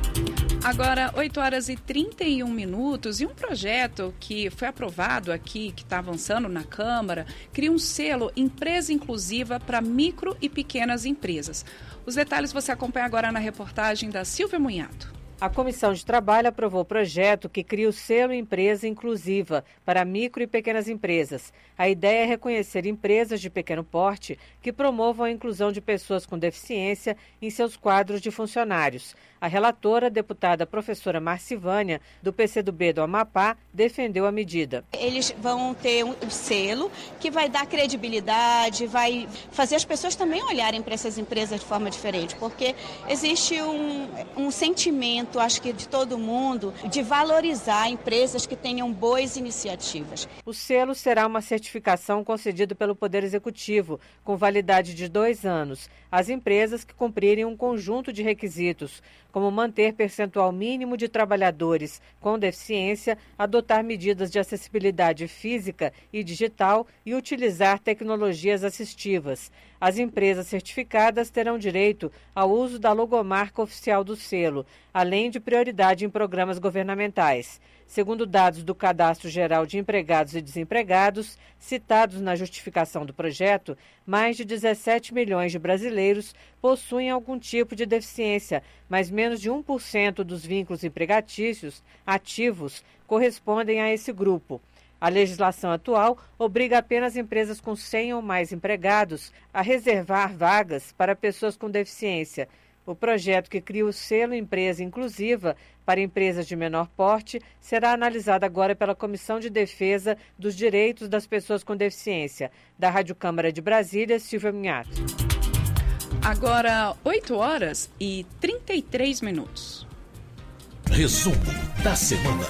Agora, oito horas e trinta e um minutos, e um projeto que foi aprovado aqui, que está avançando na Câmara, cria um selo Empresa Inclusiva para micro e pequenas empresas. Os detalhes você acompanha agora na reportagem da Silvia Munhato. A Comissão de Trabalho aprovou o projeto que cria o selo Empresa Inclusiva para micro e pequenas empresas. A ideia é reconhecer empresas de pequeno porte que promovam a inclusão de pessoas com deficiência em seus quadros de funcionários. A relatora, deputada professora Marcivânia, do P C do B do Amapá, defendeu a medida. Eles vão ter um, um selo que vai dar credibilidade, vai fazer as pessoas também olharem para essas empresas de forma diferente, porque existe um, um sentimento, acho que de todo mundo, de valorizar empresas que tenham boas iniciativas. O selo será uma certificação concedida pelo Poder Executivo, com validade de dois anos, às empresas que cumprirem um conjunto de requisitos, como manter percentual mínimo de trabalhadores com deficiência, adotar medidas de acessibilidade física e digital e utilizar tecnologias assistivas. As empresas certificadas terão direito ao uso da logomarca oficial do selo, além de prioridade em programas governamentais. Segundo dados do Cadastro Geral de Empregados e Desempregados, citados na justificação do projeto, mais de dezessete milhões de brasileiros possuem algum tipo de deficiência, mas menos de um por cento dos vínculos empregatícios ativos correspondem a esse grupo. A legislação atual obriga apenas empresas com cem ou mais empregados a reservar vagas para pessoas com deficiência. O projeto que cria o selo Empresa Inclusiva para empresas de menor porte será analisado agora pela Comissão de Defesa dos Direitos das Pessoas com Deficiência. Da Rádio Câmara de Brasília, Silvia Munhato. Agora, oito horas e trinta e três minutos. Resumo da semana.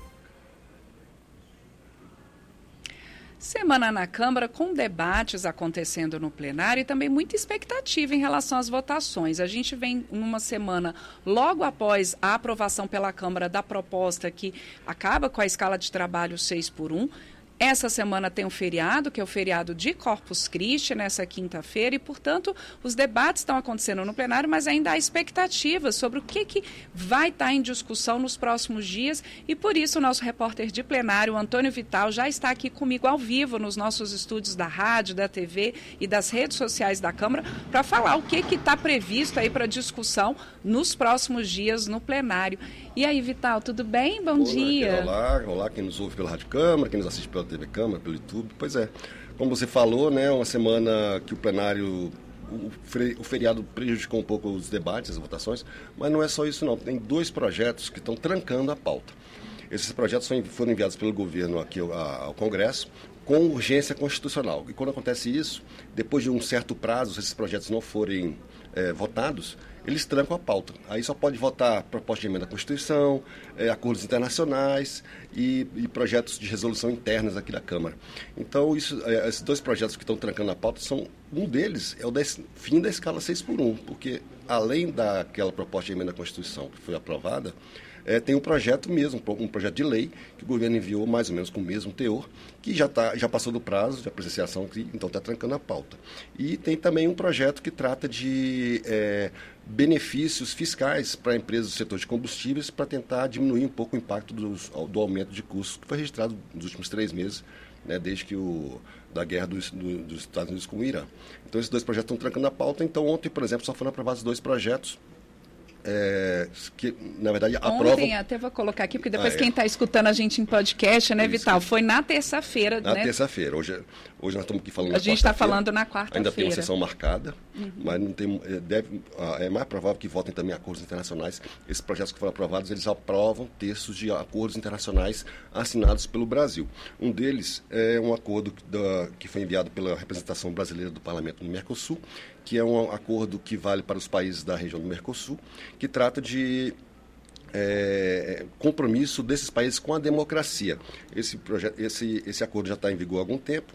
Semana na Câmara com debates acontecendo no plenário e também muita expectativa em relação às votações. A gente vem numa semana logo após a aprovação pela Câmara da proposta que acaba com a escala de trabalho seis por um. Essa semana tem um feriado, que é o feriado de Corpus Christi, nessa quinta-feira, e, portanto, os debates estão acontecendo no plenário, mas ainda há expectativas sobre o que, que vai estar em discussão nos próximos dias, e por isso o nosso repórter de plenário, Antônio Vital, já está aqui comigo ao vivo nos nossos estúdios da rádio, da T V e das redes sociais da Câmara, para falar o que está previsto aí para discussão nos próximos dias no plenário. E aí, Vital, tudo bem? Bom olá, dia. Olá, olá, quem nos ouve pela Rádio Câmara, quem nos assiste pela T V Câmara, pelo YouTube. Pois é, como você falou, né, uma semana que o plenário, o, o feriado prejudicou um pouco os debates, as votações, mas não é só isso não, tem dois projetos que estão trancando a pauta. Esses projetos foram enviados pelo governo aqui ao, ao Congresso com urgência constitucional. E quando acontece isso, depois de um certo prazo, se esses projetos não forem é, votados, eles trancam a pauta. Aí só pode votar proposta de emenda à Constituição, é, acordos internacionais e, e projetos de resolução internas aqui da Câmara. Então, isso, é, esses dois projetos que estão trancando a pauta, são, um deles é o da, fim da escala seis por um, porque além daquela proposta de emenda à Constituição que foi aprovada, é, tem um projeto mesmo, um projeto de lei, que o governo enviou mais ou menos com o mesmo teor, que já, tá, já passou do prazo de apreciação, que, então está trancando a pauta. E tem também um projeto que trata de é, benefícios fiscais para empresas do setor de combustíveis para tentar diminuir um pouco o impacto dos, do aumento de custos que foi registrado nos últimos três meses, né, desde que o, da guerra dos, do, dos Estados Unidos com o Irã. Então, esses dois projetos estão trancando a pauta. Então, ontem, por exemplo, só foram aprovados dois projetos é, que, na verdade, aprovam... Ontem, até vou colocar aqui, porque depois ah, é. quem está escutando a gente em podcast, né, Isso, Vital? isso. Foi na terça-feira, Na né? terça-feira. Hoje, hoje nós estamos aqui falando A na gente está quarta-feira. falando na quarta-feira. Ainda tem uma sessão marcada, Uhum. mas não tem, deve, é mais provável que votem também acordos internacionais. Esses projetos que foram aprovados, eles aprovam textos de acordos internacionais assinados pelo Brasil. Um deles é um acordo da, que foi enviado pela representação brasileira do Parlamento no Mercosul, que é um acordo que vale para os países da região do Mercosul, que trata de É, compromisso desses países com a democracia. Esse, projeto, esse, esse acordo já está em vigor há algum tempo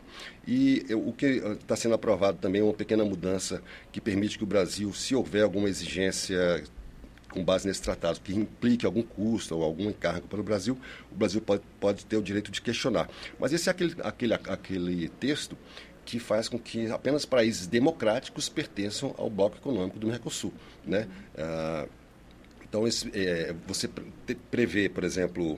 e eu, o que está sendo aprovado também é uma pequena mudança que permite que o Brasil, se houver alguma exigência com base nesse tratado que implique algum custo ou algum encargo para o Brasil, o Brasil pode, pode ter o direito de questionar. Mas esse é aquele, aquele, aquele texto que faz com que apenas países democráticos pertençam ao bloco econômico do Mercosul, né? Ah, Então, esse, é, você pre- prevê, por exemplo,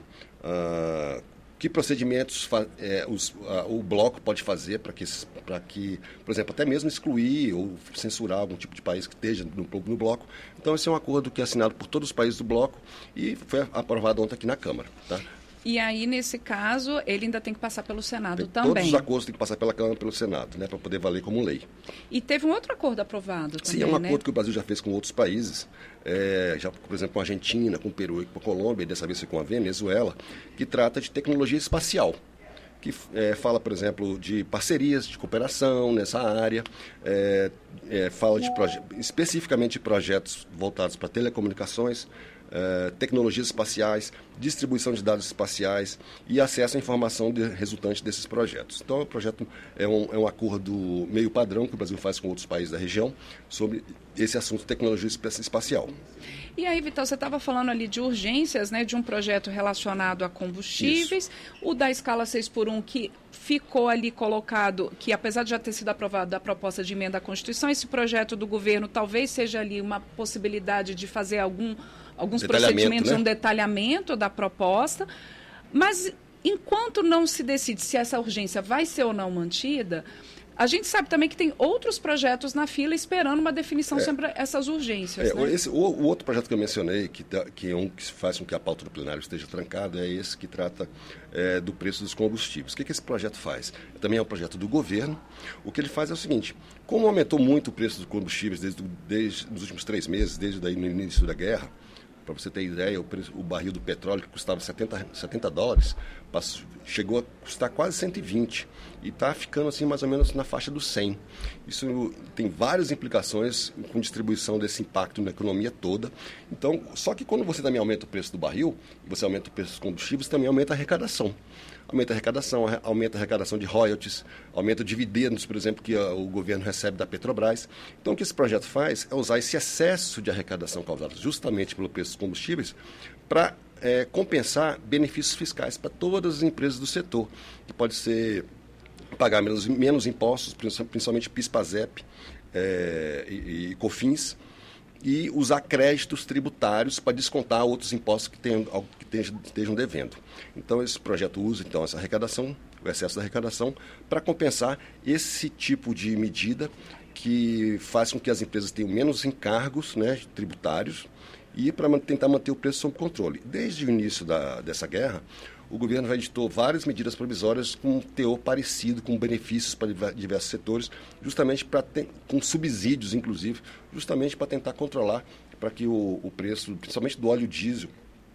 uh, que procedimentos fa- é, os, uh, o bloco pode fazer para que, para que, por exemplo, até mesmo excluir ou censurar algum tipo de país que esteja no, no bloco. Então, esse é um acordo que é assinado por todos os países do bloco e foi aprovado ontem aqui na Câmara, tá? E aí, nesse caso, ele ainda tem que passar pelo Senado Tem, também. todos os acordos têm que passar pela Câmara e pelo Senado, né, para poder valer como lei. E teve um outro acordo aprovado também, Sim, é um né? acordo que o Brasil já fez com outros países, é, já, por exemplo, com a Argentina, com o Peru e com a Colômbia, e dessa vez com a Venezuela, que trata de tecnologia espacial, que é, fala, por exemplo, de parcerias de cooperação nessa área, é, é, fala de proje- especificamente de projetos voltados para telecomunicações, Uh, tecnologias espaciais, distribuição de dados espaciais e acesso à informação de, resultante desses projetos. Então, o projeto é um, é um acordo meio padrão que o Brasil faz com outros países da região sobre esse assunto de tecnologia espacial. E aí, Vital, você estava falando ali de urgências, né, de um projeto relacionado a combustíveis, Isso. o da escala seis por um que ficou ali colocado, que apesar de já ter sido aprovado a proposta de emenda à Constituição, esse projeto do governo talvez seja ali uma possibilidade de fazer algum alguns procedimentos, né? um detalhamento da proposta, mas enquanto não se decide se essa urgência vai ser ou não mantida, a gente sabe também que tem outros projetos na fila esperando uma definição é, sobre essas urgências. É, né? esse, o, o outro projeto que eu mencionei, que, tá, que é um que faz com que a pauta do plenário esteja trancada, é esse que trata é, do preço dos combustíveis. O que, que esse projeto faz? Também é um projeto do governo. O que ele faz é o seguinte: como aumentou muito o preço dos combustíveis desde, desde os últimos três meses, desde daí no início da guerra, para você ter ideia, o, preço, o barril do petróleo, que custava setenta, setenta dólares, passou, chegou a custar quase cento e vinte. E está ficando assim mais ou menos na faixa dos cem. Isso tem várias implicações com distribuição desse impacto na economia toda. Então, só que quando você também aumenta o preço do barril, você aumenta o preço dos combustíveis, também aumenta a arrecadação. Aumenta a arrecadação, aumenta a arrecadação de royalties, aumenta dividendos, por exemplo, que o governo recebe da Petrobras. Então, o que esse projeto faz é usar esse excesso de arrecadação causado justamente pelo preço dos combustíveis para é, compensar benefícios fiscais para todas as empresas do setor, que pode ser pagar menos, menos impostos, principalmente PIS, PASEP é, e, e COFINS, e usar créditos tributários para descontar outros impostos que, tenham, que estejam devendo. Então, esse projeto usa então, essa arrecadação, o excesso da arrecadação, para compensar esse tipo de medida que faz com que as empresas tenham menos encargos, né, tributários e para tentar manter o preço sob controle. Desde o início da, dessa guerra, o governo já editou várias medidas provisórias com um teor parecido, com benefícios para diversos setores, justamente para com subsídios, inclusive, justamente para tentar controlar, para que o, o preço, principalmente do óleo diesel,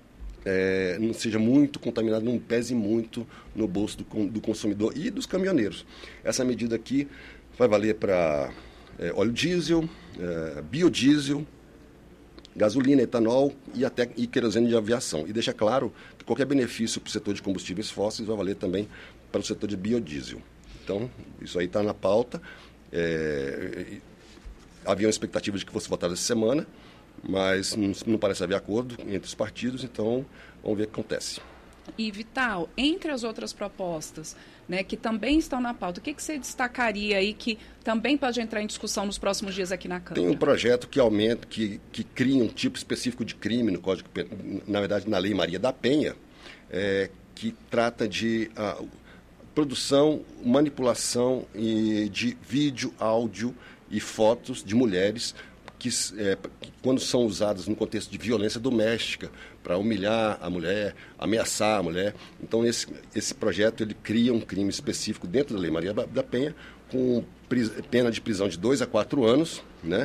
é, não seja muito contaminado, não pese muito no bolso do, do consumidor e dos caminhoneiros. Essa medida aqui vai valer para é, óleo diesel, é, biodiesel, gasolina, etanol e até e querosene de aviação. E deixa claro que qualquer benefício para o setor de combustíveis fósseis vai valer também para o setor de biodiesel. Então, isso aí está na pauta. É, havia uma expectativa de que fosse votado essa semana, mas não, não parece haver acordo entre os partidos, então vamos ver o que acontece. E, Vital, entre as outras propostas, né, que também estão na pauta, o que, que você destacaria aí que também pode entrar em discussão nos próximos dias aqui na Câmara? Tem um projeto que aumenta, que, que cria um tipo específico de crime no Código Penal, na verdade na Lei Maria da Penha, é, que trata de a, produção, manipulação e de vídeo, áudio e fotos de mulheres que, é, que quando são usadas no contexto de violência doméstica, para humilhar a mulher, ameaçar a mulher. Então, esse, esse projeto ele cria um crime específico dentro da Lei Maria da Penha, com pena de prisão de dois a quatro anos, né?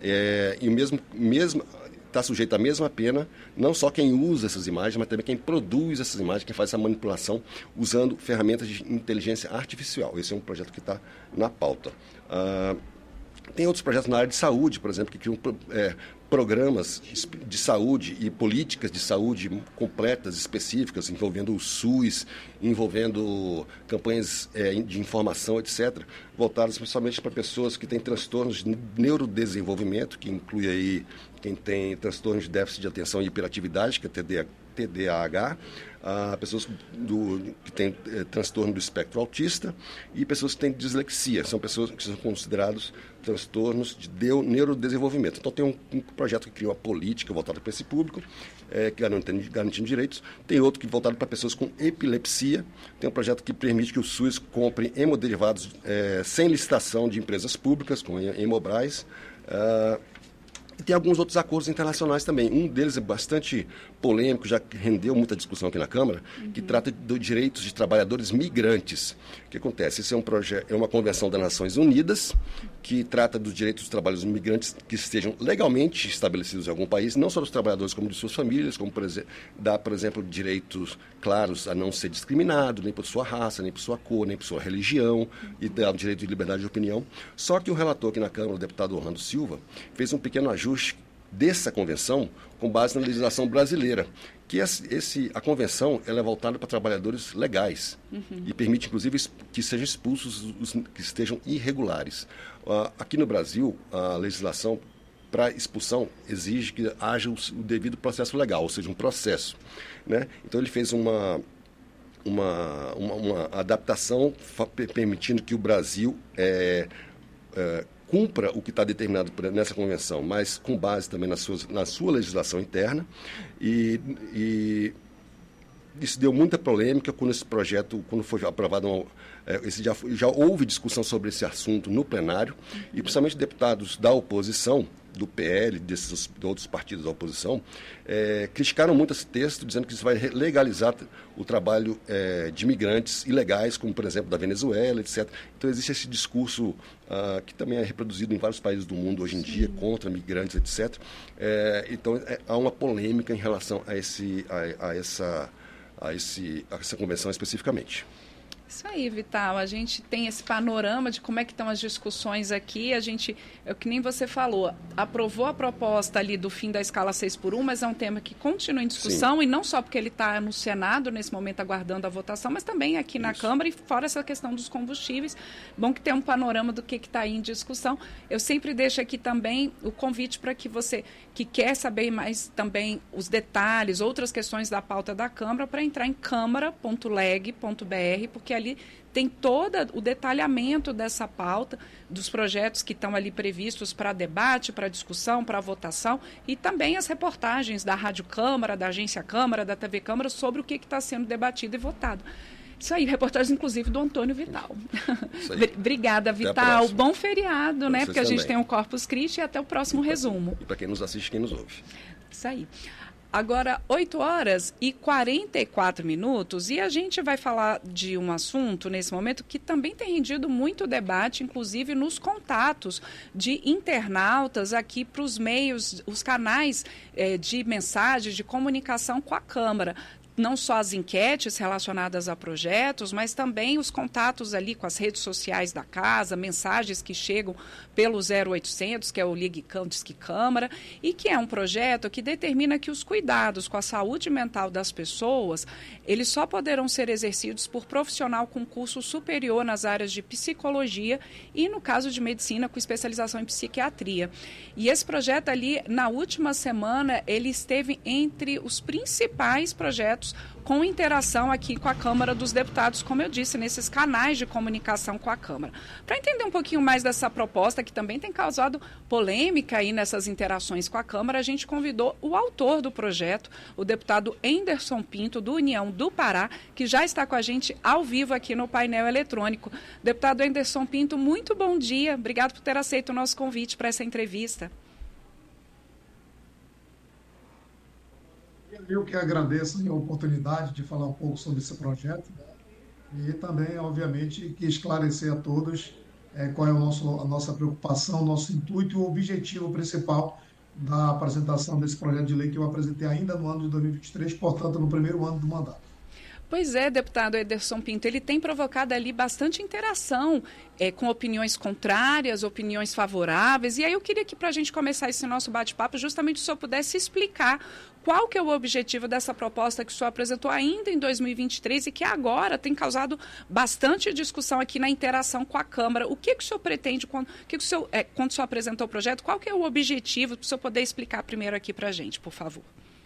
É, e mesmo mesmo está sujeito à mesma pena, não só quem usa essas imagens, mas também quem produz essas imagens, quem faz essa manipulação usando ferramentas de inteligência artificial. Esse é um projeto que está na pauta. Ah, tem outros projetos na área de saúde, por exemplo, que criam é, programas de saúde e políticas de saúde completas, específicas, envolvendo o SUS, envolvendo campanhas é, de informação, etcétera, voltadas principalmente para pessoas que têm transtornos de neurodesenvolvimento, que inclui aí quem tem transtornos de déficit de atenção e hiperatividade, que é T D A H, a pessoas do, que têm eh, transtorno do espectro autista e pessoas que têm dislexia. São pessoas que são considerados transtornos de deu, neurodesenvolvimento. Então, tem um, um projeto que cria uma política voltada para esse público, eh, garantindo, garantindo direitos. Tem outro que é voltado para pessoas com epilepsia. Tem um projeto que permite que o SUS compre hemoderivados eh, sem licitação de empresas públicas, como a Hemobras. Uh, E tem alguns outros acordos internacionais também. Um deles é bastante polêmico, já rendeu muita discussão aqui na Câmara, uhum. que trata dos direitos de trabalhadores migrantes. O que acontece? Esse é, um projeto, é uma convenção das Nações Unidas que trata dos direitos dos trabalhadores migrantes que estejam legalmente estabelecidos em algum país, não só dos trabalhadores, como de suas famílias, como por exemplo, dá, por exemplo, direitos claros a não ser discriminado, nem por sua raça, nem por sua cor, nem por sua religião, e dá o direito de liberdade de opinião. Só que o relator aqui na Câmara, o deputado Orlando Silva, fez um pequeno ajuste dessa convenção com base na legislação brasileira, que esse, a convenção ela é voltada para trabalhadores legais uhum. e permite, inclusive, que sejam expulsos os que estejam irregulares. Uh, aqui no Brasil, a legislação para expulsão exige que haja o, o devido processo legal, ou seja, um processo, né? Então, ele fez uma, uma, uma, uma adaptação permitindo que o Brasil é, é, cumpra o que está determinado nessa convenção, mas com base também na sua, na sua legislação interna. E, e isso deu muita polêmica quando esse projeto, quando foi aprovado, uma, é, esse já, já houve discussão sobre esse assunto no plenário, e principalmente deputados da oposição, do P L, desses de outros partidos da oposição, é, criticaram muito esse texto, dizendo que isso vai legalizar o trabalho é, de imigrantes ilegais, como, por exemplo, da Venezuela, etcétera. Então, existe esse discurso ah, que também é reproduzido em vários países do mundo hoje em Sim. dia, contra migrantes, etcétera. É, então, é, há uma polêmica em relação a, esse, a, a, essa, a, esse, a essa convenção especificamente. Isso aí, Vital. A gente tem esse panorama de como é que estão as discussões aqui. A gente, é o que nem você falou, aprovou a proposta ali do fim da escala seis por um, mas é um tema que continua em discussão, Sim. e não só porque ele está no Senado, nesse momento, aguardando a votação, mas também aqui na Isso. Câmara, e fora essa questão dos combustíveis. Bom que tem um panorama do que está aí em discussão. Eu sempre deixo aqui também o convite para que você, que quer saber mais também os detalhes, outras questões da pauta da Câmara, para entrar em câmara ponto leg ponto br, porque ali tem todo o detalhamento dessa pauta, dos projetos que estão ali previstos para debate, para discussão, para votação, e também as reportagens da Rádio Câmara, da Agência Câmara, da T V Câmara, sobre o que está sendo debatido e votado. Isso aí, reportagem inclusive do Antônio Vital. Obrigada, Vital. Bom feriado, pra né? Porque a gente também tem um Corpus Christi, e até o próximo e pra, resumo. E para quem nos assiste, quem nos ouve. Isso aí. Agora, oito horas e quarenta e quatro minutos, e a gente vai falar de um assunto nesse momento que também tem rendido muito debate, inclusive nos contatos de internautas aqui para os meios, os canais eh, de mensagem, de comunicação com a Câmara. não só as enquetes relacionadas a projetos, mas também os contatos ali com as redes sociais da casa, mensagens que chegam pelo zero oitocentos, que é o Ligue Cão Disque Câmara, e que é um projeto que determina que os cuidados com a saúde mental das pessoas, eles só poderão ser exercidos por profissional com curso superior nas áreas de psicologia e, no caso de medicina, com especialização em psiquiatria. E esse projeto ali, na última semana, ele esteve entre os principais projetos com interação aqui com a Câmara dos Deputados, como eu disse, nesses canais de comunicação com a Câmara. Para entender um pouquinho mais dessa proposta, que também tem causado polêmica aí nessas interações com a Câmara, a gente convidou o autor do projeto, o deputado Enderson Pinto, do União do Pará, que já está com a gente ao vivo aqui no painel eletrônico. Deputado Enderson Pinto, muito bom dia. Obrigado por ter aceito o nosso convite para essa entrevista. Eu que agradeço a oportunidade de falar um pouco sobre esse projeto, né? E também, obviamente, que esclarecer a todos é, qual é o nosso, a nossa preocupação, o nosso intuito e o objetivo principal da apresentação desse projeto de lei que eu apresentei ainda no ano de dois mil e vinte e três, portanto, no primeiro ano do mandato. Pois é, deputado Enderson Pinto, ele tem provocado ali bastante interação é, com opiniões contrárias, opiniões favoráveis, e aí eu queria que, para a gente começar esse nosso bate-papo, justamente o senhor pudesse explicar qual que é o objetivo dessa proposta que o senhor apresentou ainda em dois mil e vinte e três e que agora tem causado bastante discussão aqui na interação com a Câmara. O que, que o senhor pretende, quando, o que que o senhor, é, quando o senhor apresentou o projeto, qual que é o objetivo, para o senhor poder explicar primeiro aqui para a gente, por favor?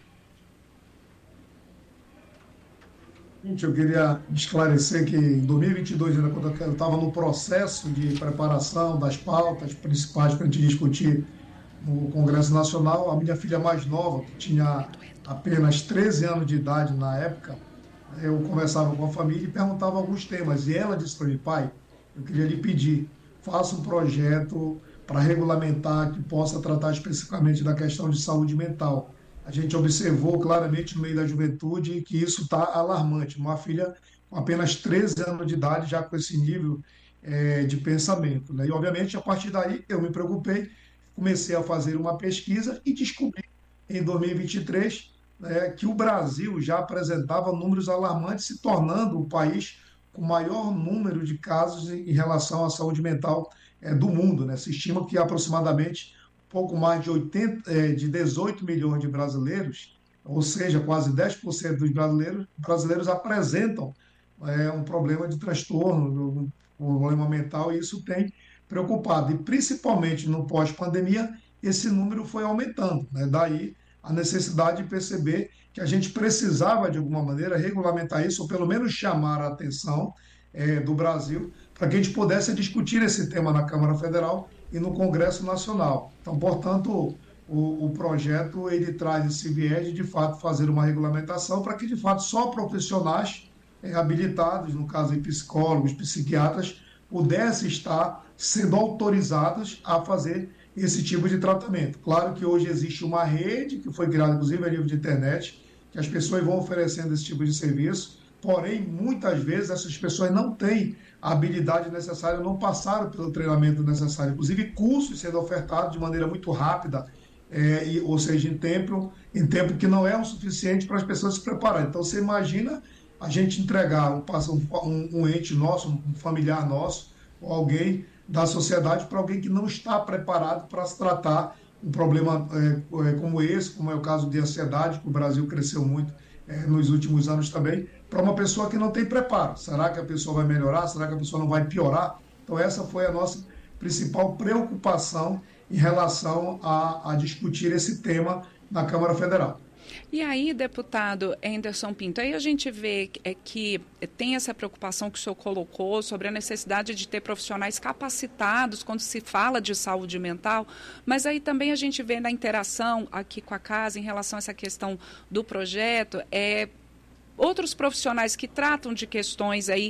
Eu queria esclarecer que em dois mil e vinte e dois, quando eu estava no processo de preparação das pautas principais para a gente discutir no Congresso Nacional, a minha filha mais nova, que tinha apenas treze anos de idade na época, eu conversava com a família e perguntava alguns temas. E ela disse para mim: pai, eu queria lhe pedir, faça um projeto para regulamentar que possa tratar especificamente da questão de saúde mental. A gente observou claramente no meio da juventude que isso está alarmante. Uma filha com apenas treze anos de idade, já com esse nível é, de pensamento, né? E, obviamente, a partir daí, eu me preocupei, comecei a fazer uma pesquisa e descobri, em dois mil e vinte e três, né, que o Brasil já apresentava números alarmantes, se tornando o país com maior número de casos em relação à saúde mental é, do mundo, né? Se estima que aproximadamente pouco mais de, oitenta, de dezoito milhões de brasileiros, ou seja, quase dez por cento dos brasileiros, brasileiros apresentam é, um problema de transtorno, um problema mental, e isso tem preocupado. E principalmente no pós-pandemia, esse número foi aumentando, né? Daí a necessidade de perceber que a gente precisava, de alguma maneira, regulamentar isso, ou pelo menos chamar a atenção é, do Brasil, para que a gente pudesse discutir esse tema na Câmara Federal e no Congresso Nacional. Então, portanto, o, o projeto ele traz esse viés de, de fato, fazer uma regulamentação para que, de fato, só profissionais é, habilitados, no caso de psicólogos, psiquiatras, pudessem estar sendo autorizados a fazer esse tipo de tratamento. Claro que hoje existe uma rede que foi criada, inclusive, a nível de internet, que as pessoas vão oferecendo esse tipo de serviço, porém, muitas vezes, essas pessoas não têm a habilidade necessária, não passaram pelo treinamento necessário. Inclusive, cursos sendo ofertados de maneira muito rápida, é, e, ou seja, em tempo, em tempo que não é o suficiente para as pessoas se prepararem. Então, você imagina a gente entregar um, um, um ente nosso, um familiar nosso, ou alguém da sociedade, para alguém que não está preparado para se tratar um problema é, como esse, como é o caso de ansiedade, que o Brasil cresceu muito é, nos últimos anos também, para uma pessoa que não tem preparo. Será que a pessoa vai melhorar? Será que a pessoa não vai piorar? Então, essa foi a nossa principal preocupação em relação a, a discutir esse tema na Câmara Federal. E aí, deputado Enderson Pinto, aí a gente vê é, que tem essa preocupação que o senhor colocou sobre a necessidade de ter profissionais capacitados quando se fala de saúde mental, mas aí também a gente vê na interação aqui com a casa em relação a essa questão do projeto, é, outros profissionais que tratam de questões aí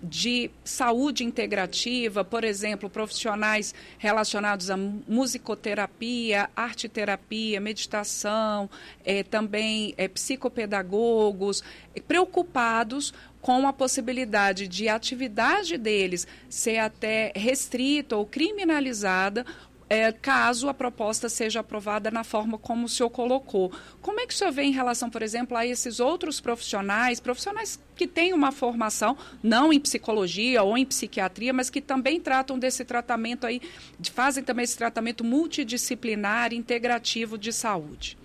de saúde integrativa, por exemplo, profissionais relacionados a musicoterapia, arteterapia, meditação, é, também é, psicopedagogos, é, preocupados com a possibilidade de a atividade deles ser até restrita ou criminalizada é, caso a proposta seja aprovada na forma como o senhor colocou. Como é que o senhor vê em relação, por exemplo, a esses outros profissionais, profissionais que têm uma formação, não em psicologia ou em psiquiatria, mas que também tratam desse tratamento aí, fazem também esse tratamento multidisciplinar, integrativo de saúde?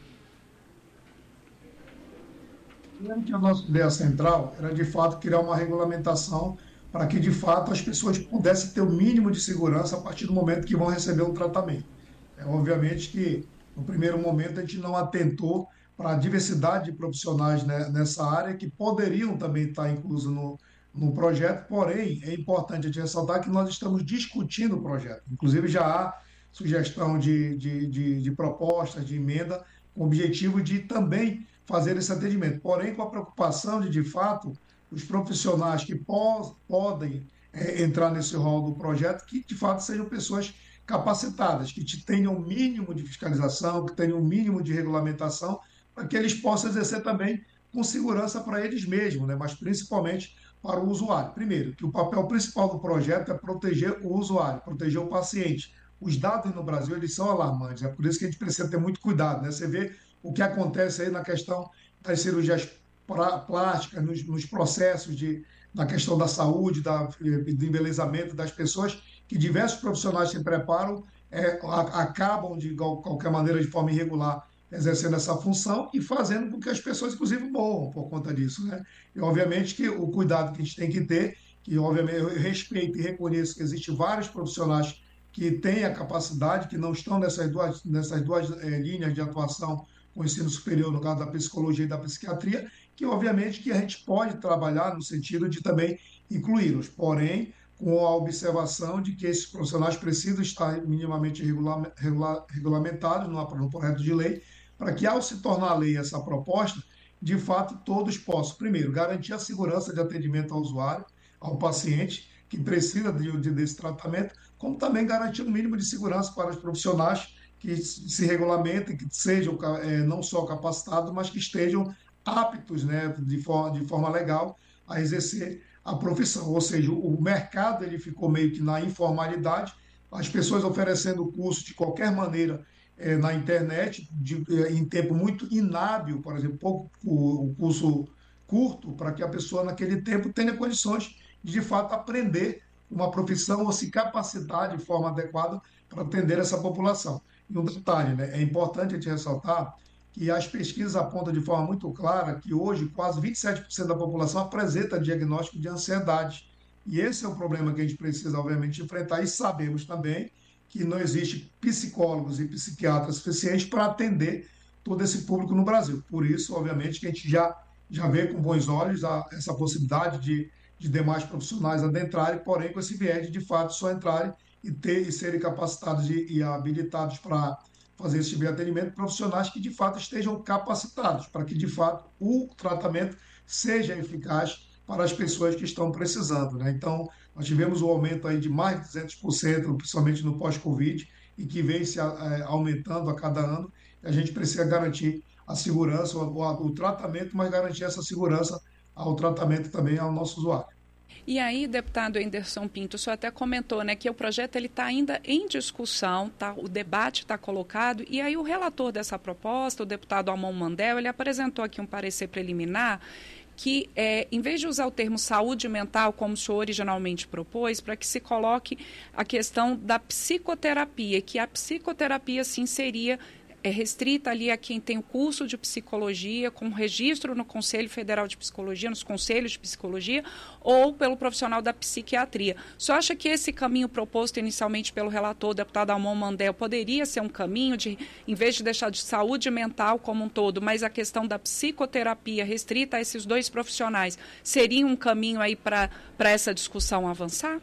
Lembrando que a nossa ideia central era, de fato, criar uma regulamentação para que, de fato, as pessoas pudessem ter o mínimo de segurança a partir do momento que vão receber um tratamento. É, obviamente que, no primeiro momento, a gente não atentou para a diversidade de profissionais, né, nessa área que poderiam também estar inclusos no, no projeto, porém, é importante a gente ressaltar que nós estamos discutindo o projeto. Inclusive, já há sugestão de, de, de, de propostas, de emenda, com o objetivo de também fazer esse atendimento. Porém, com a preocupação de, de fato, os profissionais que po podem é, entrar nesse rol do projeto, que de fato sejam pessoas capacitadas, que tenham o mínimo de fiscalização, que tenham o mínimo de regulamentação, para que eles possam exercer também com segurança para eles mesmos, né? Mas principalmente para o usuário. Primeiro, que o papel principal do projeto é proteger o usuário, proteger o paciente. Os dados no Brasil, eles são alarmantes, é por isso que a gente precisa ter muito cuidado, né? Você vê o que acontece aí na questão das cirurgias plásticas, nos, nos processos de, na questão da saúde, da, do embelezamento das pessoas, que diversos profissionais se preparam, é, a, acabam de qualquer maneira, de forma irregular, exercendo essa função e fazendo com que as pessoas, inclusive, morram por conta disso, né? E, obviamente, que o cuidado que a gente tem que ter, que, obviamente, eu respeito e reconheço que existem vários profissionais que têm a capacidade, que não estão nessas duas, nessas duas é, linhas de atuação com o ensino superior, no caso da psicologia e da psiquiatria, que obviamente que a gente pode trabalhar no sentido de também incluí-los, porém com a observação de que esses profissionais precisam estar minimamente regula regula regulamentados no, no projeto de lei, para que ao se tornar lei essa proposta, de fato todos possam, primeiro, garantir a segurança de atendimento ao usuário, ao paciente que precisa de, de, desse tratamento, como também garantir o mínimo de segurança para os profissionais que se regulamentem, que sejam é, não só capacitados, mas que estejam aptos, né, de, forma, de forma legal a exercer a profissão. Ou seja, o mercado ele ficou meio que na informalidade, as pessoas oferecendo curso de qualquer maneira é, na internet, de, é, em tempo muito inábil, por exemplo, pouco o, o curso curto, para que a pessoa naquele tempo tenha condições de, de fato, aprender uma profissão ou se capacitar de forma adequada para atender essa população. E um detalhe, né, é importante a gente ressaltar que as pesquisas apontam de forma muito clara que hoje quase vinte e sete por cento da população apresenta diagnóstico de ansiedade. E esse é o problema que a gente precisa, obviamente, enfrentar. E sabemos também que não existe psicólogos e psiquiatras suficientes para atender todo esse público no Brasil. Por isso, obviamente, que a gente já, já vê com bons olhos a, essa possibilidade de, de demais profissionais adentrarem, porém com esse viés de, de fato, só entrarem e, ter, e serem capacitados e, e habilitados para fazer esse tipo de atendimento, profissionais que de fato estejam capacitados, para que de fato o tratamento seja eficaz para as pessoas que estão precisando, né? Então, nós tivemos um aumento aí de mais de duzentos por cento, principalmente no pós-Covid, e que vem se é, aumentando a cada ano, e a gente precisa garantir a segurança, o, o, o tratamento, mas garantir essa segurança ao tratamento também ao nosso usuário. E aí, deputado Anderson Pinto, o senhor até comentou, né, que o projeto está ainda em discussão, tá? O debate está colocado, e aí o relator dessa proposta, o deputado Almon Mandel, ele apresentou aqui um parecer preliminar que, é, em vez de usar o termo saúde mental, como o senhor originalmente propôs, para que se coloque a questão da psicoterapia, que a psicoterapia, sim, seria é restrita ali a quem tem o curso de psicologia, com registro no Conselho Federal de Psicologia, nos conselhos de psicologia, ou pelo profissional da psiquiatria. O senhor acha que esse caminho proposto inicialmente pelo relator, o deputado Almon Mandel, poderia ser um caminho de, em vez de deixar de saúde mental como um todo, mas a questão da psicoterapia restrita a esses dois profissionais, seria um caminho aí para para essa discussão avançar?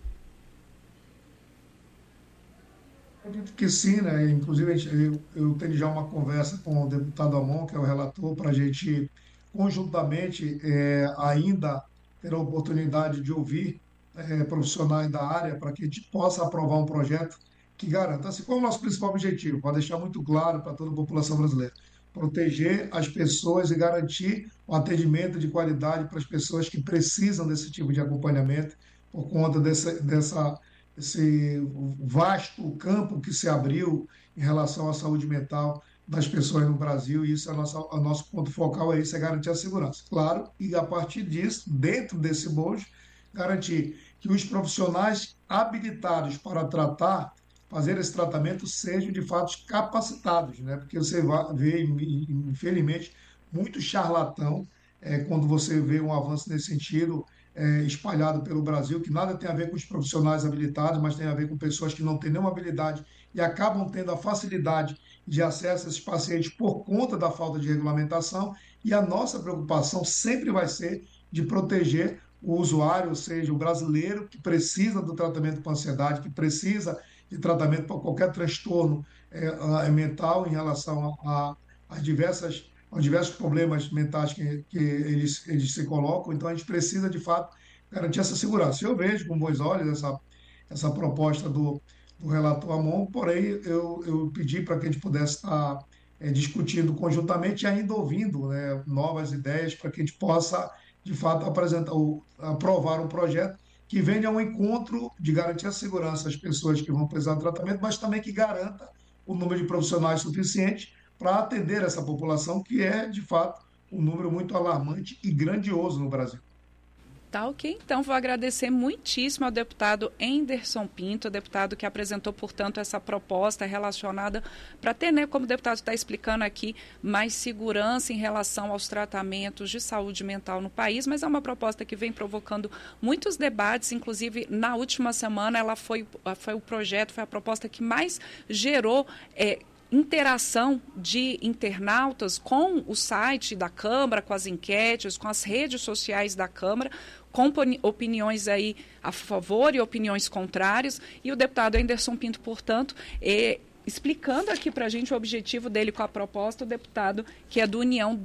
Acredito que sim, né? Inclusive, eu, eu tenho já uma conversa com o deputado Almon, que é o relator, para a gente, conjuntamente, é, ainda ter a oportunidade de ouvir é, profissionais da área, para que a gente possa aprovar um projeto que garanta, assim como o nosso principal objetivo, para deixar muito claro para toda a população brasileira, proteger as pessoas e garantir um atendimento de qualidade para as pessoas que precisam desse tipo de acompanhamento por conta dessa, dessa esse vasto campo que se abriu em relação à saúde mental das pessoas no Brasil, e isso é nossa, o nosso ponto focal, é isso, é garantir a segurança. Claro, e a partir disso, dentro desse bojo, garantir que os profissionais habilitados para tratar, fazer esse tratamento, sejam de fato capacitados, né? Porque você vê, infelizmente, muito charlatão é, quando você vê um avanço nesse sentido é, espalhado pelo Brasil, que nada tem a ver com os profissionais habilitados, mas tem a ver com pessoas que não têm nenhuma habilidade e acabam tendo a facilidade de acesso a esses pacientes por conta da falta de regulamentação, e a nossa preocupação sempre vai ser de proteger o usuário, ou seja, o brasileiro que precisa do tratamento para ansiedade, que precisa de tratamento para qualquer transtorno é, mental em relação a, a, diversas, a diversos problemas mentais que, que eles, eles se colocam. Então, a gente precisa, de fato, garantir essa segurança. Eu vejo com bons olhos essa, essa proposta do, do relator Amon, porém, eu, eu pedi para que a gente pudesse estar é, discutindo conjuntamente e ainda ouvindo, né, novas ideias para que a gente possa, de fato, apresentar, ou, aprovar um projeto que venha ao encontro de garantir a segurança às pessoas que vão precisar do tratamento, mas também que garanta o número de profissionais suficiente para atender essa população, que é, de fato, um número muito alarmante e grandioso no Brasil. Tá ok, então vou agradecer muitíssimo ao deputado Enderson Pinto, deputado que apresentou, portanto, essa proposta relacionada para ter, né, como o deputado está explicando aqui, mais segurança em relação aos tratamentos de saúde mental no país, mas é uma proposta que vem provocando muitos debates, inclusive na última semana ela foi, foi o projeto, foi a proposta que mais gerou é, interação de internautas com o site da Câmara, com as enquetes, com as redes sociais da Câmara, com opiniões aí a favor e opiniões contrárias, e o deputado Enderson Pinto, portanto, é, explicando aqui para a gente o objetivo dele com a proposta, o deputado que é do União